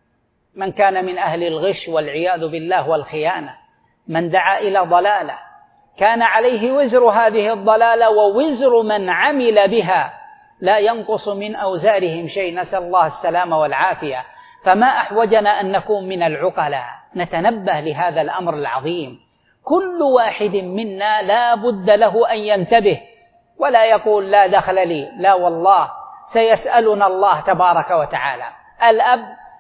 A: من كان من أهل الغش والعياذ بالله والخيانة، من دعا إلى ضلالة كان عليه وزر هذه الضلالة ووزر من عمل بها لا ينقص من أوزارهم شيء، نسأل الله السلامة والعافية. فما أحوجنا أن نكون من العقلاء، نتنبه لهذا الأمر العظيم. كل واحد منا لا بد له أن ينتبه ولا يقول: لا دخل لي. لا والله، سيسألنا الله تبارك وتعالى. الأب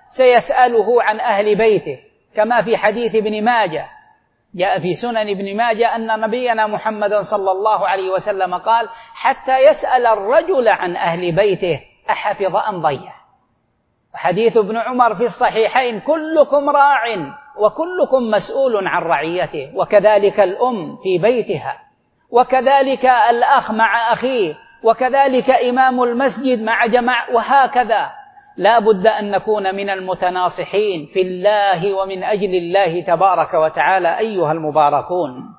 A: سيسأله عن أهل بيته، كما في حديث ابن ماجه، جاء في سنن ابن ماجه أن نبينا محمد صلى الله عليه وسلم قال: حتى يسأل الرجل عن أهل بيته أحفظ أم ضيع. حديث ابن عمر في الصحيحين: كلكم راع وكلكم مسؤول عن رعيته. وكذلك الأم في بيتها، وكذلك الأخ مع أخيه، وكذلك إمام المسجد مع جماعة، وهكذا. لا بد أن نكون من المتناصحين في الله ومن أجل الله تبارك وتعالى. أيها المباركون،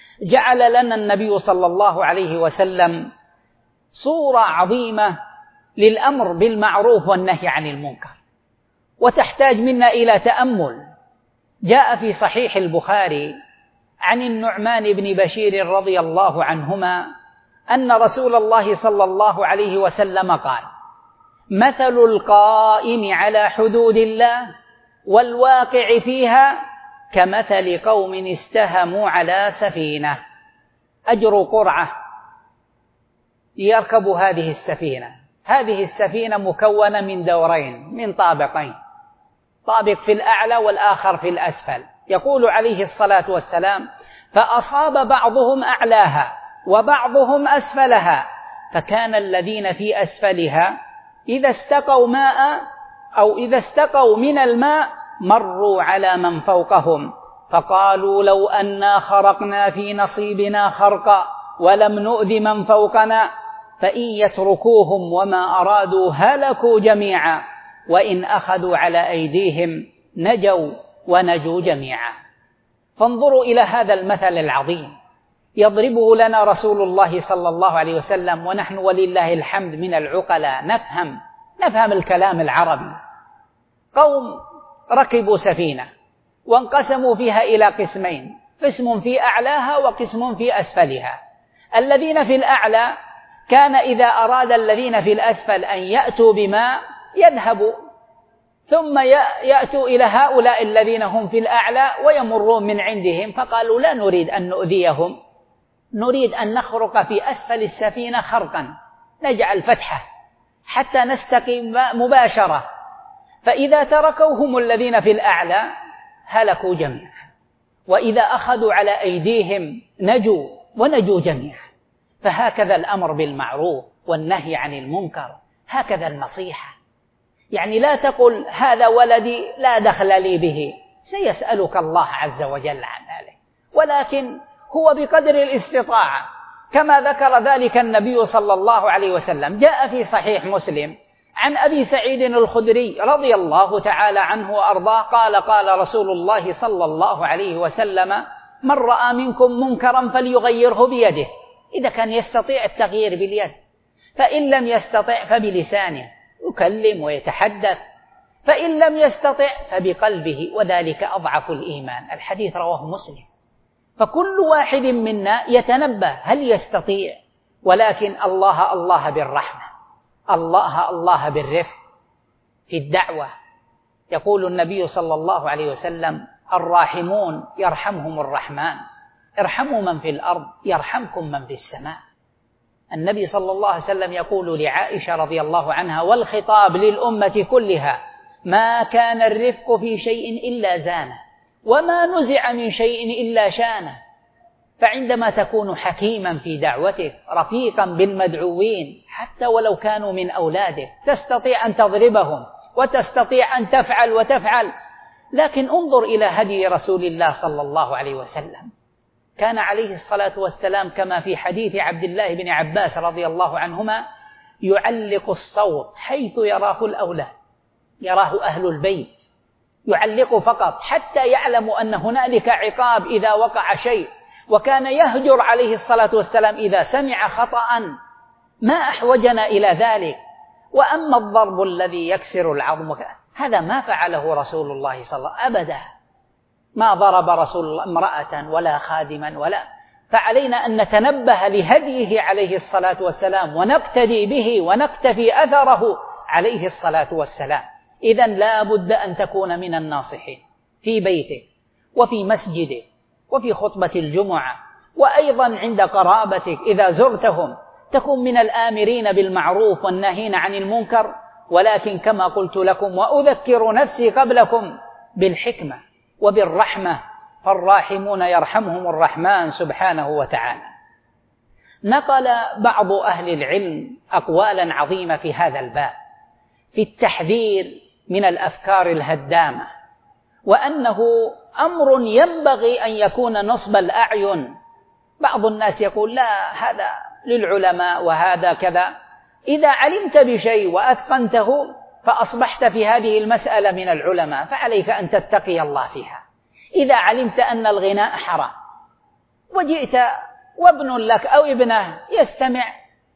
A: جعل لنا النبي صلى الله عليه وسلم صورة عظيمة للأمر بالمعروف والنهي عن المنكر، وتحتاج منا إلى تأمل. جاء في صحيح البخاري عن النعمان بن بشير رضي الله عنهما أن رسول الله صلى الله عليه وسلم قال: مثل القائم على حدود الله والواقع فيها كمثل قوم استهموا على سفينة، أجروا قرعة يركب هذه السفينة. هذه السفينة مكونة من دورين، من طابقين، طابق في الأعلى والآخر في الأسفل. يقول عليه الصلاة والسلام: فأصاب بعضهم أعلاها وبعضهم أسفلها، فكان الذين في أسفلها إذا استقوا ماء أو إذا استقوا من الماء مروا على من فوقهم فقالوا: لو أنا خرقنا في نصيبنا خرقا ولم نؤذ من فوقنا، فإن يتركوهم وما أرادوا هلكوا جميعا، وإن أخذوا على أيديهم نجوا ونجوا جميعا. فانظروا إلى هذا المثل العظيم يضربه لنا رسول الله صلى الله عليه وسلم، ونحن ولله الحمد من العقلاء نفهم الكلام العربي. قوم ركبوا سفينة وانقسموا فيها إلى قسمين، قسم في أعلاها وقسم في أسفلها. الذين في الأعلى كان إذا أراد الذين في الأسفل أن يأتوا بماء يذهبوا، ثم يأتوا إلى هؤلاء الذين هم في الأعلى ويمرون من عندهم، فقالوا: لا نريد أن نؤذيهم، نريد أن نخرق في أسفل السفينة خرقا، نجعل فتحة حتى نستقي مباشرة، فإذا تركوهم الذين في الأعلى هلكوا جميعا، وإذا أخذوا على أيديهم نجوا ونجوا جميعا. فهكذا الأمر بالمعروف والنهي عن المنكر، هكذا النصيحة. يعني لا تقل: هذا ولدي لا دخل لي به، سيسألك الله عز وجل عن ذلك، ولكن هو بقدر الاستطاعة، كما ذكر ذلك النبي صلى الله عليه وسلم. جاء في صحيح مسلم عن أبي سعيد الخدري رضي الله تعالى عنه وأرضاه قال: قال رسول الله صلى الله عليه وسلم: من رأى منكم منكرا فليغيره بيده، إذا كان يستطيع التغيير باليد، فإن لم يستطع فبلسانه يكلم ويتحدث، فإن لم يستطع فبقلبه، وذلك أضعف الإيمان. الحديث رواه مسلم. فكل واحد منا يتنبه هل يستطيع، ولكن الله بالرحمة، الله بالرفق في الدعوة. يقول النبي صلى الله عليه وسلم: الراحمون يرحمهم الرحمن، ارحموا من في الأرض يرحمكم من في السماء. النبي صلى الله عليه وسلم يقول لعائشة رضي الله عنها، والخطاب للأمة كلها: ما كان الرفق في شيء إلا زانه، وما نزع من شيء إلا شانه. فعندما تكون حكيما في دعوتك، رفيقا بالمدعوين حتى ولو كانوا من أولادك، تستطيع أن تضربهم وتستطيع أن تفعل وتفعل، لكن انظر إلى هدي رسول الله صلى الله عليه وسلم. كان عليه الصلاة والسلام كما في حديث عبد الله بن عباس رضي الله عنهما يعلق الصوت حيث يراه الأولاد، يراه أهل البيت، يعلق فقط حتى يعلموا أن هنالك عقاب إذا وقع شيء. وكان يهجر عليه الصلاة والسلام إذا سمع خطأ، ما أحوجنا إلى ذلك. وأما الضرب الذي يكسر العظم هذا ما فعله رسول الله صلى الله عليه وسلم أبدا، ما ضرب رسول الله امرأة ولا خادما ولا. فعلينا أن نتنبه لهديه عليه الصلاة والسلام ونقتدي به ونقتفي أثره عليه الصلاة والسلام. إذن لا بد أن تكون من الناصحين في بيتك وفي مسجدك وفي خطبة الجمعة، وأيضا عند قرابتك إذا زرتهم تكون من الآمرين بالمعروف والناهين عن المنكر. ولكن كما قلت لكم وأذكر نفسي قبلكم بالحكمة وبالرحمة، فالراحمون يرحمهم الرحمن سبحانه وتعالى. نقل بعض أهل العلم أقوالا عظيمة في هذا الباب في التحذير من الأفكار الهدامة، وأنه أمر ينبغي أن يكون نصب الأعين. بعض الناس يقول: لا، هذا للعلماء وهذا كذا. إذا علمت بشيء وأتقنته فأصبحت في هذه المسألة من العلماء، فعليك أن تتقي الله فيها. إذا علمت أن الغناء حرام وجئت وابن لك أو ابنه يستمع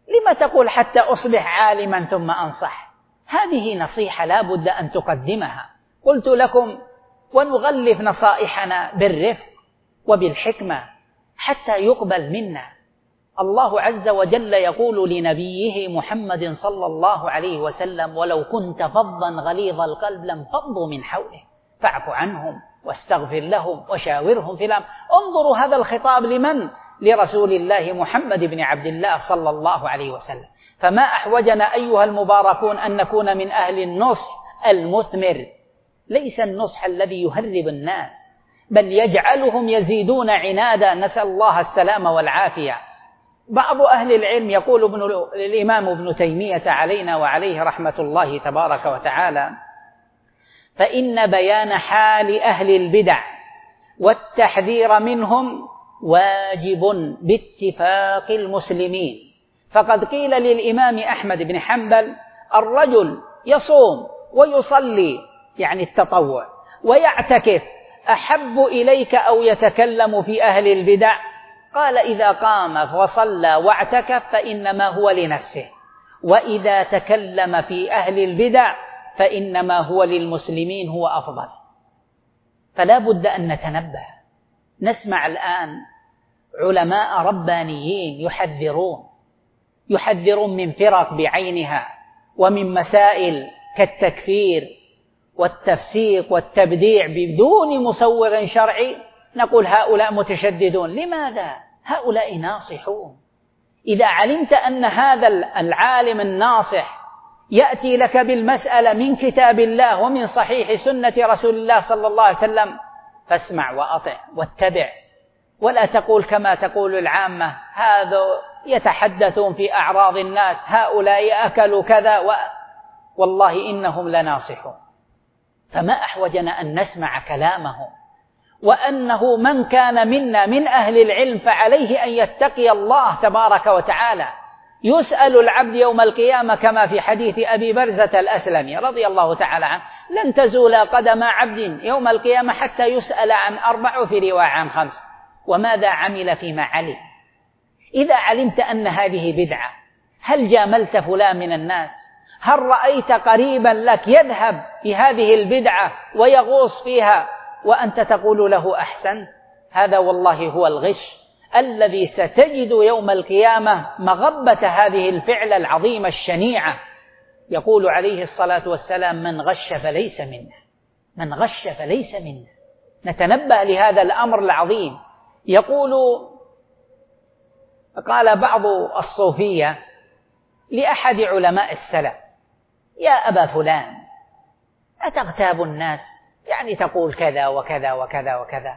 A: لما تقول حتى أصبح عالما ثم أنصح؟ هذه نصيحة لا بد أن تقدمها. قلت لكم ونغلف نصائحنا بالرفق وبالحكمة حتى يقبل منا. الله عز وجل يقول لنبيه محمد صلى الله عليه وسلم: ولو كنت فظا غليظ القلب لانفضوا من حوله فاعف عنهم واستغفر لهم وشاورهم في الأمر. انظروا هذا الخطاب لمن؟ لرسول الله محمد بن عبد الله صلى الله عليه وسلم. فما أحوجنا أيها المباركون أن نكون من أهل النصح المثمر، ليس النصح الذي يهرب الناس بل يجعلهم يزيدون عنادا، نسأل الله السلامة والعافية. بعض أهل العلم يقول الإمام ابن تيمية علينا وعليه رحمة الله تبارك وتعالى: فإن بيان حال أهل البدع والتحذير منهم واجب باتفاق المسلمين. فقد قيل للإمام أحمد بن حنبل: الرجل يصوم ويصلي يعني التطوع ويعتكف أحب إليك أو يتكلم في أهل البدع؟ قال: إذا قام وصلى واعتكف فإنما هو لنفسه، وإذا تكلم في أهل البدع فإنما هو للمسلمين، هو أفضل. فلا بد أن نتنبه. نسمع الآن علماء ربانيين يحذرون من فرق بعينها ومن مسائل كالتكفير والتفسيق والتبديع بدون مسوغ شرعي. نقول هؤلاء متشددون. لماذا؟ هؤلاء ناصحون. إذا علمت أن هذا العالم الناصح يأتي لك بالمسألة من كتاب الله ومن صحيح سنة رسول الله صلى الله عليه وسلم فاسمع وأطع واتبع، ولا تقول كما تقول العامة: هذا يتحدثون في أعراض الناس، هؤلاء أكلوا كذا والله إنهم لناصحون. فما أحوجنا أن نسمع كلامهم، وأنه من كان منا من أهل العلم فعليه أن يتقي الله تبارك وتعالى. يسأل العبد يوم القيامة كما في حديث أبي برزة الأسلمي رضي الله تعالى عنه: لن تزول قدم عبد يوم القيامة حتى يسأل عن 4 وفي رواية عن 5: وماذا عمل فيما علم. إذا علمت أن هذه بدعة، هل جاملت فلان من الناس؟ هل رأيت قريبا لك يذهب في هذه البدعة ويغوص فيها وأنت تقول له أحسن؟ هذا والله هو الغش الذي ستجد يوم القيامة مغبة هذه الفعلة العظيمة الشنيعة. يقول عليه الصلاة والسلام: من غش فليس منا، من غش فليس منا. نتنبه لهذا الأمر العظيم. قال بعض الصوفية لأحد علماء السلف: يا أبا فلان، أتغتاب الناس؟ يعني تقول كذا وكذا وكذا وكذا.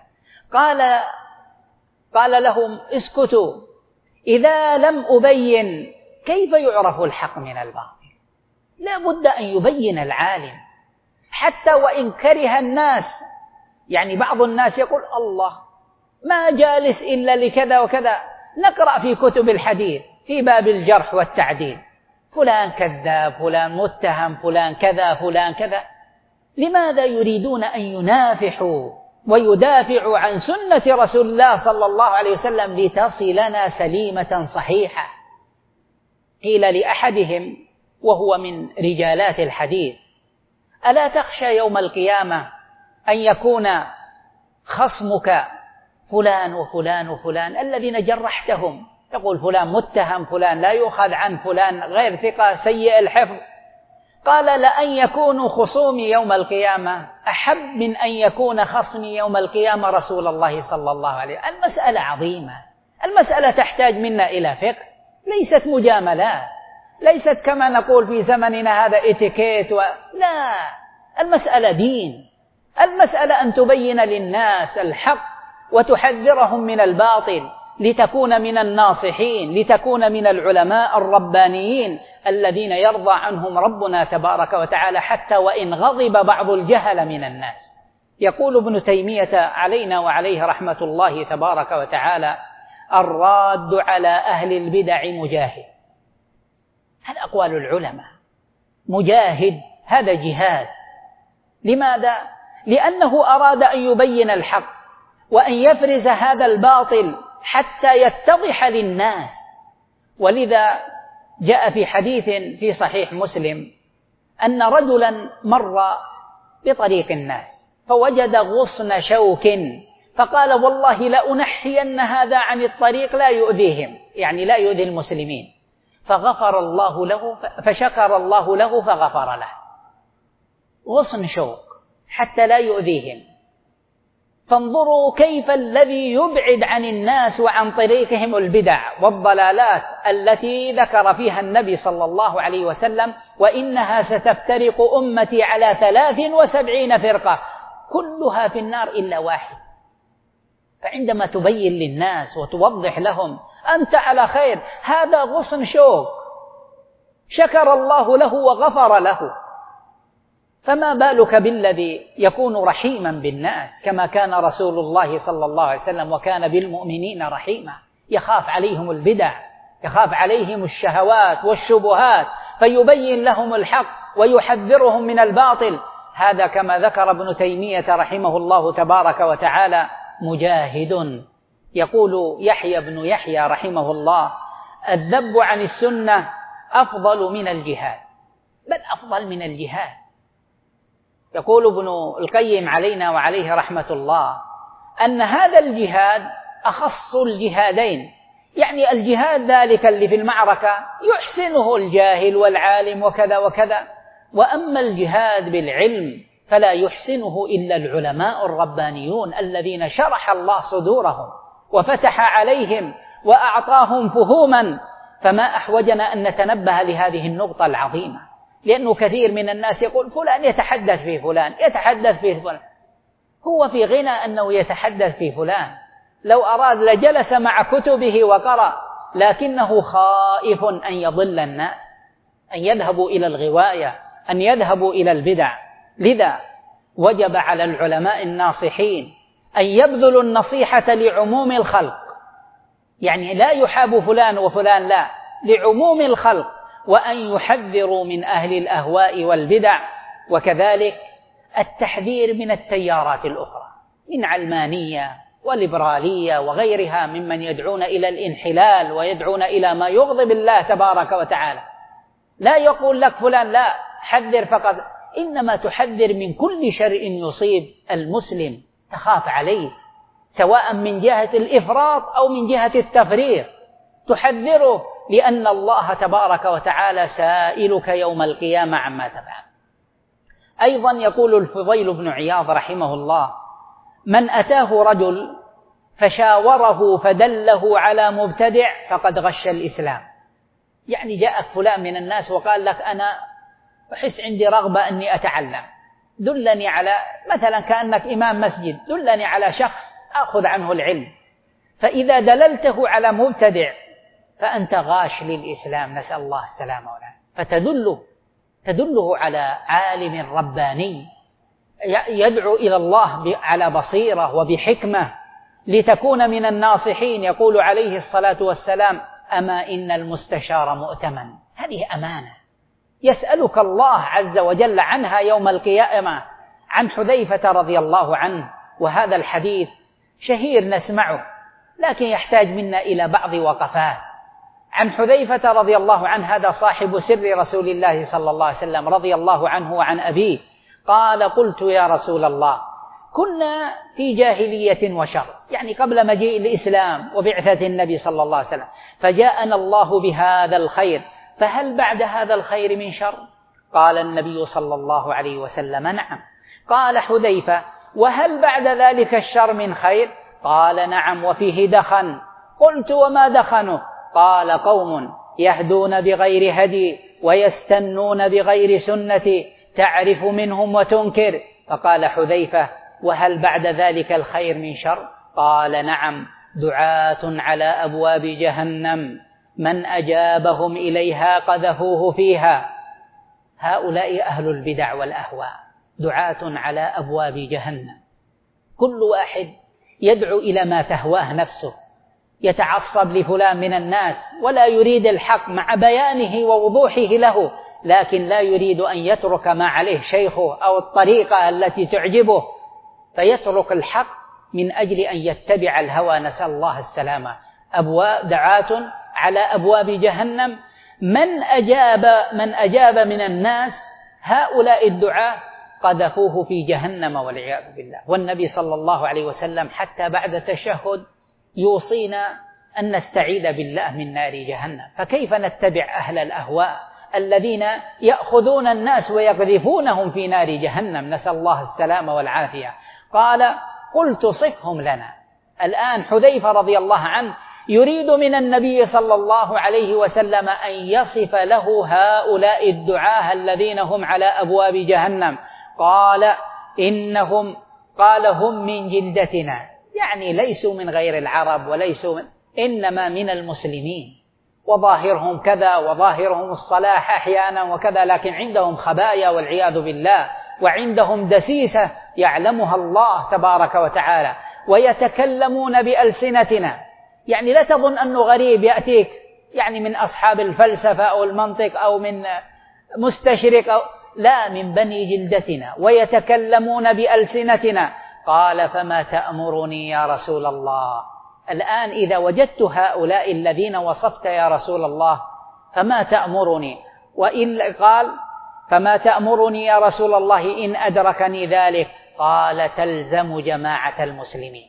A: قال لهم: اسكتوا، إذا لم أبين كيف يعرف الحق من الباطل؟ لا بد أن يبين العالم حتى وإن كره الناس. يعني بعض الناس يقول: الله ما جالس إلا لكذا وكذا. نقرأ في كتب الحديث في باب الجرح والتعديل: فلان كذاب، فلان متهم، فلان كذا، فلان كذا. لماذا يريدون أن ينافحوا ويدافعوا عن سنة رسول الله صلى الله عليه وسلم لتصلنا سليمة صحيحة؟ قيل لأحدهم وهو من رجالات الحديث: ألا تخشى يوم القيامة أن يكون خصمك فلان وفلان وفلان الذين جرحتهم؟ يقول فلان متهم، فلان لا يؤخذ عنه، فلان غير ثقة، سيء الحفظ. قال: لأن يكونوا خصومي يوم القيامة أحب من أن يكون خصمي يوم القيامة رسول الله صلى الله عليه وسلم. المسألة عظيمة، المسألة تحتاج منا إلى فقه، ليست مجاملات، ليست كما نقول في زمننا هذا اتيكيت لا، المسألة دين. المسألة أن تبين للناس الحق وتحذرهم من الباطل لتكون من الناصحين، لتكون من العلماء الربانيين الذين يرضى عنهم ربنا تبارك وتعالى حتى وإن غضب بعض الجهل من الناس. يقول ابن تيمية علينا وعليه رحمة الله تبارك وتعالى: الراد على أهل البدع مجاهد. هذا أقوال العلماء. مجاهد هذا جهاد. لماذا؟ لأنه أراد أن يبين الحق وأن يفرز هذا الباطل حتى يتضح للناس. ولذا جاء في حديث في صحيح مسلم أن رجلا مر بطريق الناس فوجد غصن شوك فقال والله لأنحين هذا عن الطريق لا يؤذيهم، يعني لا يؤذي المسلمين، فغفر الله له فشكر الله له فغفر له. غصن شوك حتى لا يؤذيهم. فانظروا كيف الذي يبعد عن الناس وعن طريقهم البدع والضلالات التي ذكر فيها النبي صلى الله عليه وسلم وإنها ستفترق أمتي على 73 فرقة كلها في النار إلا واحد. فعندما تبين للناس وتوضح لهم أنت على خير، هذا غصن شوك شكر الله له وغفر له، فما بالك بالذي يكون رحيما بالناس كما كان رسول الله صلى الله عليه وسلم، وكان بالمؤمنين رحيما، يخاف عليهم البدع، يخاف عليهم الشهوات والشبهات، فيبين لهم الحق ويحذرهم من الباطل. هذا كما ذكر ابن تيمية رحمه الله تبارك وتعالى مجاهد. يقول يحيى بن يحيى رحمه الله الذب عن السنة أفضل من الجهاد، بل أفضل من الجهاد. يقول ابن القيم علينا وعليه رحمة الله أن هذا الجهاد أخص الجهادين، يعني الجهاد ذلك اللي في المعركة يحسنه الجاهل والعالم وكذا وكذا، وأما الجهاد بالعلم فلا يحسنه إلا العلماء الربانيون الذين شرح الله صدورهم وفتح عليهم وأعطاهم فهوما. فما أحوجنا أن نتنبه لهذه النقطة العظيمة، لأنه كثير من الناس يقول فلان يتحدث في فلان، يتحدث في فلان. هو في غنى أنه يتحدث في فلان، لو أراد لجلس مع كتبه وقرأ، لكنه خائف أن يضل الناس، أن يذهبوا إلى الغواية، أن يذهبوا إلى البدع. لذا وجب على العلماء الناصحين أن يبذلوا النصيحة لعموم الخلق، يعني لا يحاب فلان وفلان، لا، لعموم الخلق، وأن يحذروا من أهل الأهواء والبدع، وكذلك التحذير من التيارات الأخرى من علمانية وليبرالية وغيرها ممن يدعون إلى الانحلال ويدعون إلى ما يغضب الله تبارك وتعالى. لا يقول لك فلان لا، حذر فقط، إنما تحذر من كل شر يصيب المسلم، تخاف عليه سواء من جهة الإفراط أو من جهة التفريط، تحذره لأن الله تبارك وتعالى سائلك يوم القيامة عما تفعل. أيضا يقول الفضيل بن عياض رحمه الله من أتاه رجل فشاوره فدله على مبتدع فقد غش الإسلام. يعني جاءك فلان من الناس وقال لك أنا أحس عندي رغبة أني أتعلم، دلني على، مثلا كأنك إمام مسجد، دلني على شخص أخذ عنه العلم. فإذا دللته على مبتدع فأنت غاش للإسلام، نسأل الله السلامة والعافية. فتدله على عالم رباني يدعو إلى الله على بصيرة وبحكمة لتكون من الناصحين. يقول عليه الصلاة والسلام أما إن المستشار مؤتمن، هذه أمانة يسألك الله عز وجل عنها يوم القيامة. عن حذيفة رضي الله عنه، وهذا الحديث شهير نسمعه لكن يحتاج منا إلى بعض وقفات. عن حذيفة رضي الله عنه، هذا صاحب سر رسول الله صلى الله عليه وسلم رضي الله عنه وعن أبيه، قال قلت يا رسول الله كنا في جاهلية وشر، يعني قبل مجيء الإسلام وبعثة النبي صلى الله عليه وسلم، فجاءنا الله بهذا الخير، فهل بعد هذا الخير من شر؟ قال النبي صلى الله عليه وسلم نعم. قال حذيفة وهل بعد ذلك الشر من خير؟ قال نعم وفيه دخن. قلت وما دخنه؟ قال قوم يهدون بغير هدي ويستنون بغير سنتي تعرف منهم وتنكر. فقال حذيفة وهل بعد ذلك الخير من شر؟ قال نعم دعاة على أبواب جهنم من أجابهم إليها قذفوه فيها. هؤلاء أهل البدع والأهواء، دعاة على أبواب جهنم، كل واحد يدعو إلى ما تهواه نفسه، يتعصب لفلان من الناس ولا يريد الحق مع بيانه ووضوحه له، لكن لا يريد أن يترك ما عليه شيخه أو الطريقة التي تعجبه، فيترك الحق من أجل أن يتبع الهوى، نسأل الله السلامة. دعاة على أبواب جهنم من أجاب من الناس هؤلاء الدعاة قذفوه في جهنم والعياذ بالله. والنبي صلى الله عليه وسلم حتى بعد التشهد يوصينا أن نستعيذ بالله من نار جهنم. فكيف نتبع أهل الأهواء الذين يأخذون الناس ويقذفونهم في نار جهنم؟ نسأل الله السلامة والعافية. قال: قلت صفهم لنا. الآن حذيفة رضي الله عنه يريد من النبي صلى الله عليه وسلم أن يصف له هؤلاء الدعاة الذين هم على أبواب جهنم. قال: هم من جلدتنا، يعني ليسوا من غير العرب إنما من المسلمين، وظاهرهم كذا وظاهرهم الصلاح أحيانا وكذا، لكن عندهم خبايا والعياذ بالله، وعندهم دسيسة يعلمها الله تبارك وتعالى، ويتكلمون بألسنتنا. يعني لا تظن أنه غريب يأتيك يعني من أصحاب الفلسفة أو المنطق أو من مستشرق لا، من بني جلدتنا ويتكلمون بألسنتنا. قال: فما تأمرني يا رسول الله؟ الآن إذا وجدت هؤلاء الذين وصفت يا رسول الله فما تأمرني؟ قال: فما تأمرني يا رسول الله إن أدركني ذلك؟ قال: تلزم جماعة المسلمين،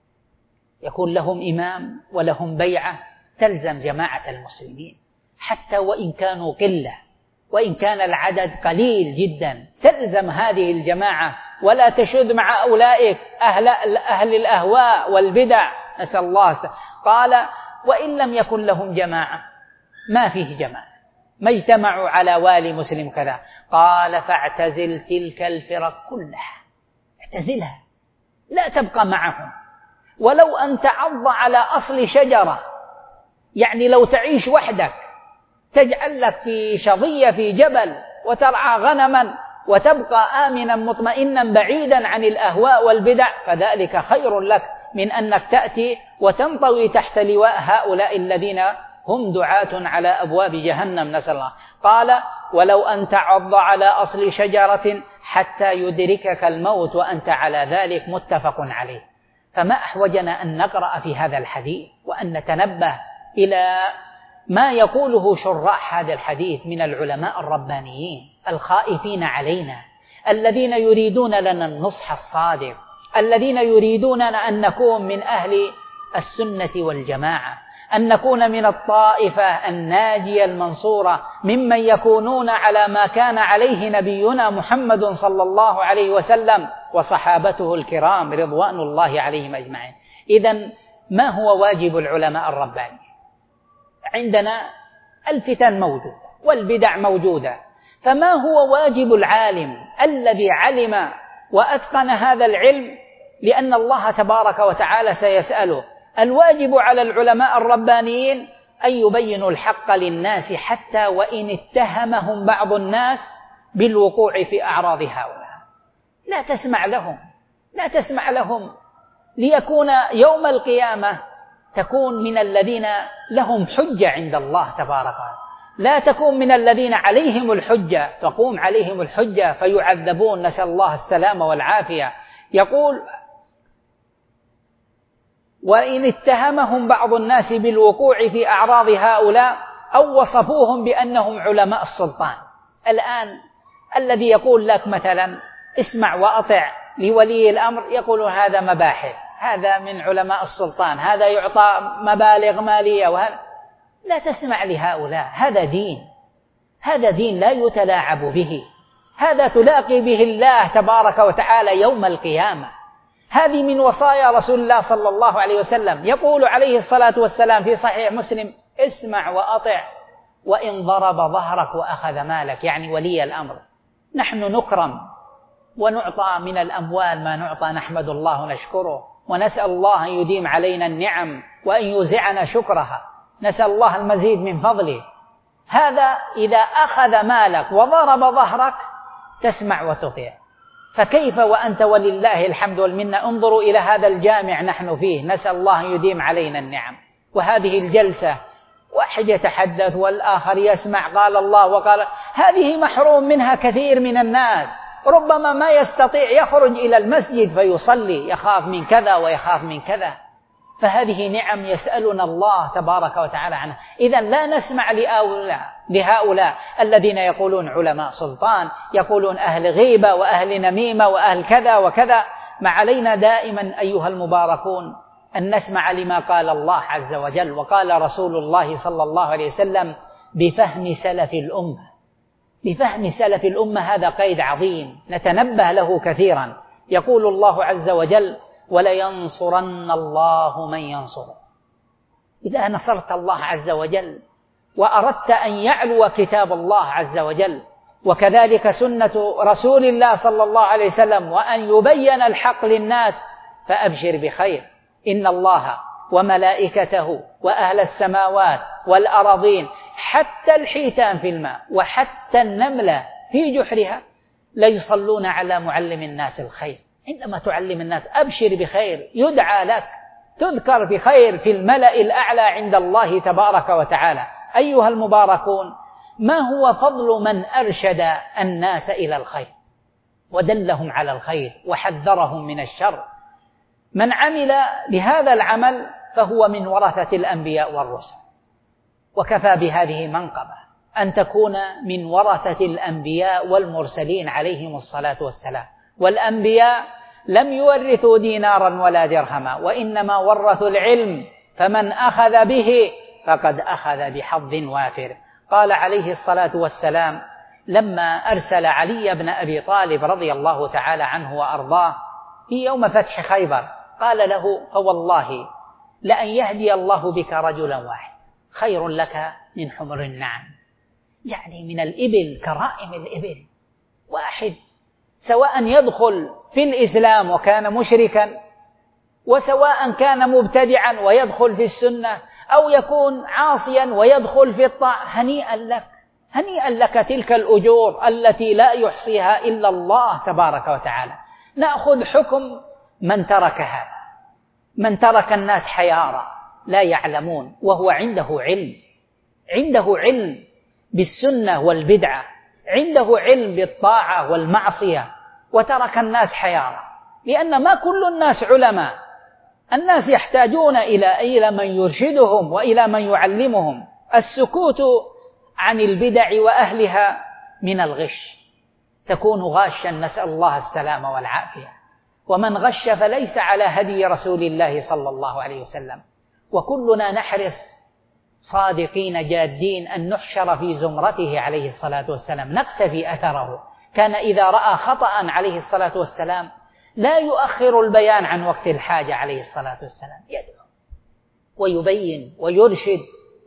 A: يكون لهم إمام ولهم بيعة، تلزم جماعة المسلمين حتى وإن كانوا قلة، وإن كان العدد قليل جدا، تلزم هذه الجماعة ولا تشذ مع أولئك أهل الأهواء والبدع، نسأل الله. قال: وإن لم يكن لهم جماعة، ما فيه جماعة، ما اجتمعوا على والي مسلم كذا. قال: فاعتزل تلك الفرق كلها، اعتزلها، لا تبقى معهم، ولو أن تعض على أصل شجرة، يعني لو تعيش وحدك تجعل لك في شظية في جبل وترعى غنما وتبقى آمنا مطمئنا بعيدا عن الأهواء والبدع، فذلك خير لك من أنك تأتي وتنطوي تحت لواء هؤلاء الذين هم دعاة على أبواب جهنم، نسأل الله. قال: ولو أن تعض على أصل شجرة حتى يدركك الموت وأنت على ذلك، متفق عليه. فما أحوجنا أن نقرأ في هذا الحديث وأن نتنبه إلى ما يقوله شراح هذا الحديث من العلماء الربانيين الخائفين علينا، الذين يريدون لنا النصح الصادق، الذين يريدوننا أن نكون من أهل السنة والجماعة، أن نكون من الطائفة الناجية المنصورة، ممن يكونون على ما كان عليه نبينا محمد صلى الله عليه وسلم وصحابته الكرام رضوان الله عليهم أجمعين. إذن ما هو واجب العلماء الربانيين؟ عندنا الفتن موجودة والبدع موجودة، فما هو واجب العالم الذي علم وأتقن هذا العلم؟ لأن الله تبارك وتعالى سيسأله. الواجب على العلماء الربانيين أن يبينوا الحق للناس حتى وإن اتهمهم بعض الناس بالوقوع في أعراض هؤلاء. لا تسمع لهم ليكون يوم القيامة تكون من الذين لهم حجة عند الله تبارك وتعالى، لا تكون من الذين عليهم الحجة، تقوم عليهم الحجة فيعذبون، نسأل الله السلامة والعافية. يقول: وإن اتهمهم بعض الناس بالوقوع في أعراض هؤلاء أو وصفوهم بأنهم علماء السلطان. الآن الذي يقول لك مثلا اسمع وأطع لولي الأمر، يقول هذا مباحث، هذا من علماء السلطان، هذا يعطى مبالغ مالية، وهذا لا تسمع لهؤلاء. هذا دين لا يتلاعب به، هذا تلاقي به الله تبارك وتعالى يوم القيامة. هذه من وصايا رسول الله صلى الله عليه وسلم، يقول عليه الصلاة والسلام في صحيح مسلم: اسمع وأطع وإن ضرب ظهرك وأخذ مالك، يعني ولي الأمر. نحن نكرم ونعطى من الأموال ما نعطى، نحمد الله ونشكره ونسأل الله أن يديم علينا النعم وأن يوزعنا شكرها، نسأل الله المزيد من فضله. هذا إذا أخذ مالك وضرب ظهرك تسمع وتطيع، فكيف وأنت ولله الحمد والمنة؟ انظروا إلى هذا الجامع نحن فيه، نسأل الله أن يديم علينا النعم. وهذه الجلسة واحد يتحدث والآخر يسمع، قال الله وقال، هذه محروم منها كثير من الناس، ربما ما يستطيع يخرج إلى المسجد فيصلي، يخاف من كذا ويخاف من كذا. فهذه نعم يسألنا الله تبارك وتعالى عنها. إذن لا نسمع لهؤلاء الذين يقولون علماء سلطان، يقولون أهل غيبة وأهل نميمة وأهل كذا وكذا. ما علينا دائما أيها المباركون أن نسمع لما قال الله عز وجل وقال رسول الله صلى الله عليه وسلم بفهم سلف الأمة. بفهم سلف الأمة هذا قيد عظيم نتنبه له كثيرا. يقول الله عز وجل: ولينصرن الله من ينصره. إذا نصرت الله عز وجل وأردت أن يعلو كتاب الله عز وجل وكذلك سنة رسول الله صلى الله عليه وسلم وأن يبين الحق للناس فأبشر بخير. إن الله وملائكته وأهل السماوات والأراضين حتى الحيتان في الماء وحتى النملة في جحرها ليصلون على معلم الناس الخير. عندما تعلم الناس أبشر بخير، يدعى لك، تذكر بخير في الملأ الأعلى عند الله تبارك وتعالى. أيها المباركون، ما هو فضل من أرشد الناس إلى الخير ودلهم على الخير وحذرهم من الشر؟ من عمل بهذا العمل فهو من ورثة الأنبياء والرسل، وكفى بهذه منقبة أن تكون من ورثة الأنبياء والمرسلين عليهم الصلاة والسلام. والأنبياء لم يورثوا دينارا ولا درهما، وإنما ورثوا العلم، فمن أخذ به فقد أخذ بحظ وافر. قال عليه الصلاة والسلام لما أرسل علي بن أبي طالب رضي الله تعالى عنه وأرضاه في يوم فتح خيبر، قال له: فوالله لأن يهدي الله بك رجلا واحد خير لك من حمر النعم. يعني من الإبل، كرائم الإبل، واحد سواء يدخل في الإسلام وكان مشركا، وسواء كان مبتدعا ويدخل في السنة، أو يكون عاصيا ويدخل في الطاعة، هنيئا لك، هنيئا لك تلك الأجور التي لا يحصيها إلا الله تبارك وتعالى. نأخذ حكم من ترك هذا، من ترك الناس حيارى لا يعلمون وهو عنده علم، عنده علم بالسنة والبدعة، عنده علم بالطاعة والمعصية، وترك الناس حيارى، لأن ما كل الناس علماء. الناس يحتاجون إلى من يرشدهم وإلى من يعلمهم. السكوت عن البدع وأهلها من الغش، تكون غاشا، نسأل الله السلامة والعافية. ومن غش فليس على هدي رسول الله صلى الله عليه وسلم. وكلنا نحرص صادقين جادين أن نحشر في زمرته عليه الصلاة والسلام، نقتفي أثره. كان إذا رأى خطأ عليه الصلاة والسلام لا يؤخر البيان عن وقت الحاجة عليه الصلاة والسلام، يدعو ويبين ويرشد.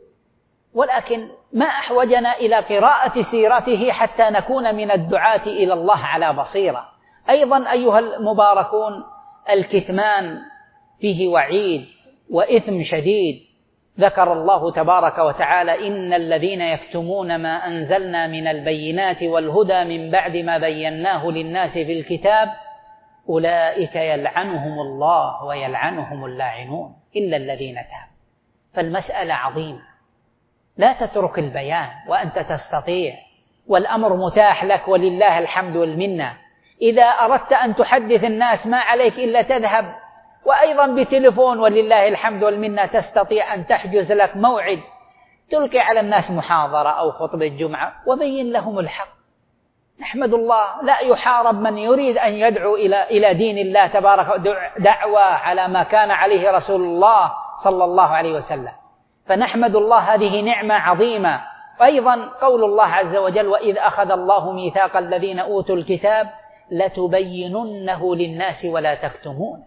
A: ولكن ما أحوجنا إلى قراءة سيرته حتى نكون من الدعاة إلى الله على بصيرة. أيضا أيها المباركون، الكتمان فيه وعيد وإثم شديد. ذكر الله تبارك وتعالى: إن الذين يكتمون ما أنزلنا من البينات والهدى من بعد ما بيناه للناس في الكتاب أولئك يلعنهم الله ويلعنهم اللاعنون إلا الذين تابوا. فالمسألة عظيمة، لا تترك البيان وأنت تستطيع، والأمر متاح لك ولله الحمد والمنة. إذا أردت أن تحدث الناس ما عليك إلا تذهب، وأيضا بتلفون ولله الحمد والمنة تستطيع أن تحجز لك موعد، تلقي على الناس محاضرة أو خطبة جمعة وبين لهم الحق. نحمد الله، لا يحارب من يريد أن يدعو إلى دين الله تبارك دعوة على ما كان عليه رسول الله صلى الله عليه وسلم. فنحمد الله، هذه نعمة عظيمة. أيضا قول الله عز وجل: وإذ أخذ الله ميثاق الذين أوتوا الكتاب لتبيننه للناس ولا تكتمون.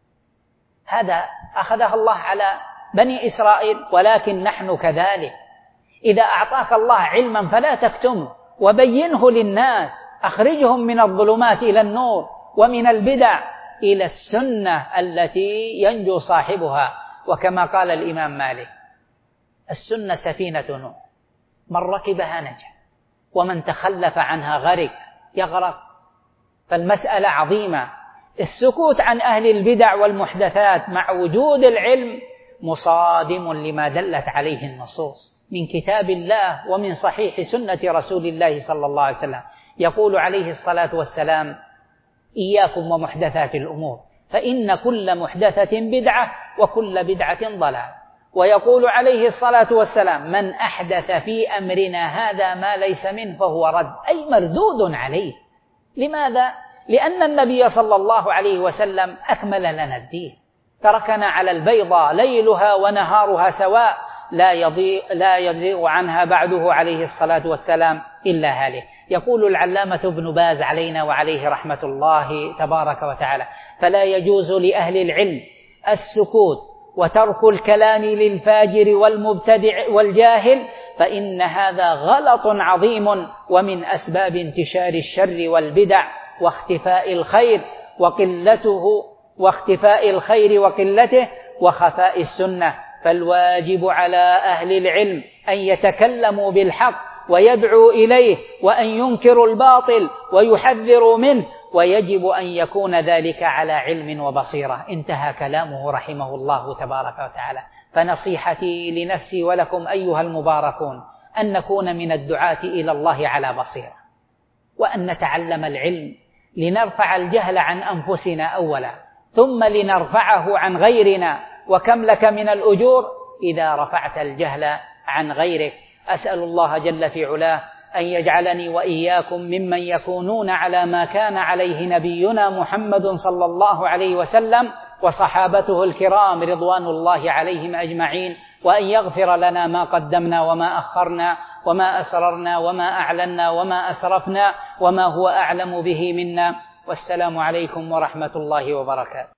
A: هذا أخذها الله على بني إسرائيل، ولكن نحن كذلك. إذا أعطاك الله علما فلا تكتمه وبينه للناس، أخرجهم من الظلمات إلى النور ومن البدع إلى السنة التي ينجو صاحبها. وكما قال الإمام مالك: السنة سفينة نوح، من ركبها نجا ومن تخلف عنها غرق يغرق. فالمسألة عظيمة. السكوت عن أهل البدع والمحدثات مع وجود العلم مصادم لما دلت عليه النصوص من كتاب الله ومن صحيح سنة رسول الله صلى الله عليه وسلم. يقول عليه الصلاة والسلام: إياكم ومحدثات الأمور فإن كل محدثة بدعة وكل بدعة ضلال. ويقول عليه الصلاة والسلام: من أحدث في أمرنا هذا ما ليس منه فهو رد، أي مردود عليه. لماذا؟ لأن النبي صلى الله عليه وسلم أكمل لنا الدين، تركنا على البيضاء ليلها ونهارها سواء، لا يزيغ عنها بعده عليه الصلاة والسلام إلا هالك. يقول العلامة ابن باز علينا وعليه رحمة الله تبارك وتعالى: فلا يجوز لأهل العلم السكوت وترك الكلام للفاجر والمبتدع والجاهل، فإن هذا غلط عظيم ومن أسباب انتشار الشر والبدع واختفاء الخير وقلته وخفاء السنة. فالواجب على أهل العلم أن يتكلموا بالحق ويدعوا إليه، وأن ينكروا الباطل ويحذروا منه، ويجب أن يكون ذلك على علم وبصيرة. انتهى كلامه رحمه الله تبارك وتعالى. فنصيحتي لنفسي ولكم أيها المباركون أن نكون من الدعاة إلى الله على بصيرة، وأن نتعلم العلم لنرفع الجهل عن أنفسنا أولا، ثم لنرفعه عن غيرنا. وكم لك من الأجور إذا رفعت الجهل عن غيرك. أسأل الله جل في علاه أن يجعلني وإياكم ممن يكونون على ما كان عليه نبينا محمد صلى الله عليه وسلم وصحابته الكرام رضوان الله عليهم أجمعين، وأن يغفر لنا ما قدمنا وما أخرنا وما أسررنا وما أعلنا وما أسرفنا وما هو أعلم به منا. والسلام عليكم ورحمة الله وبركاته.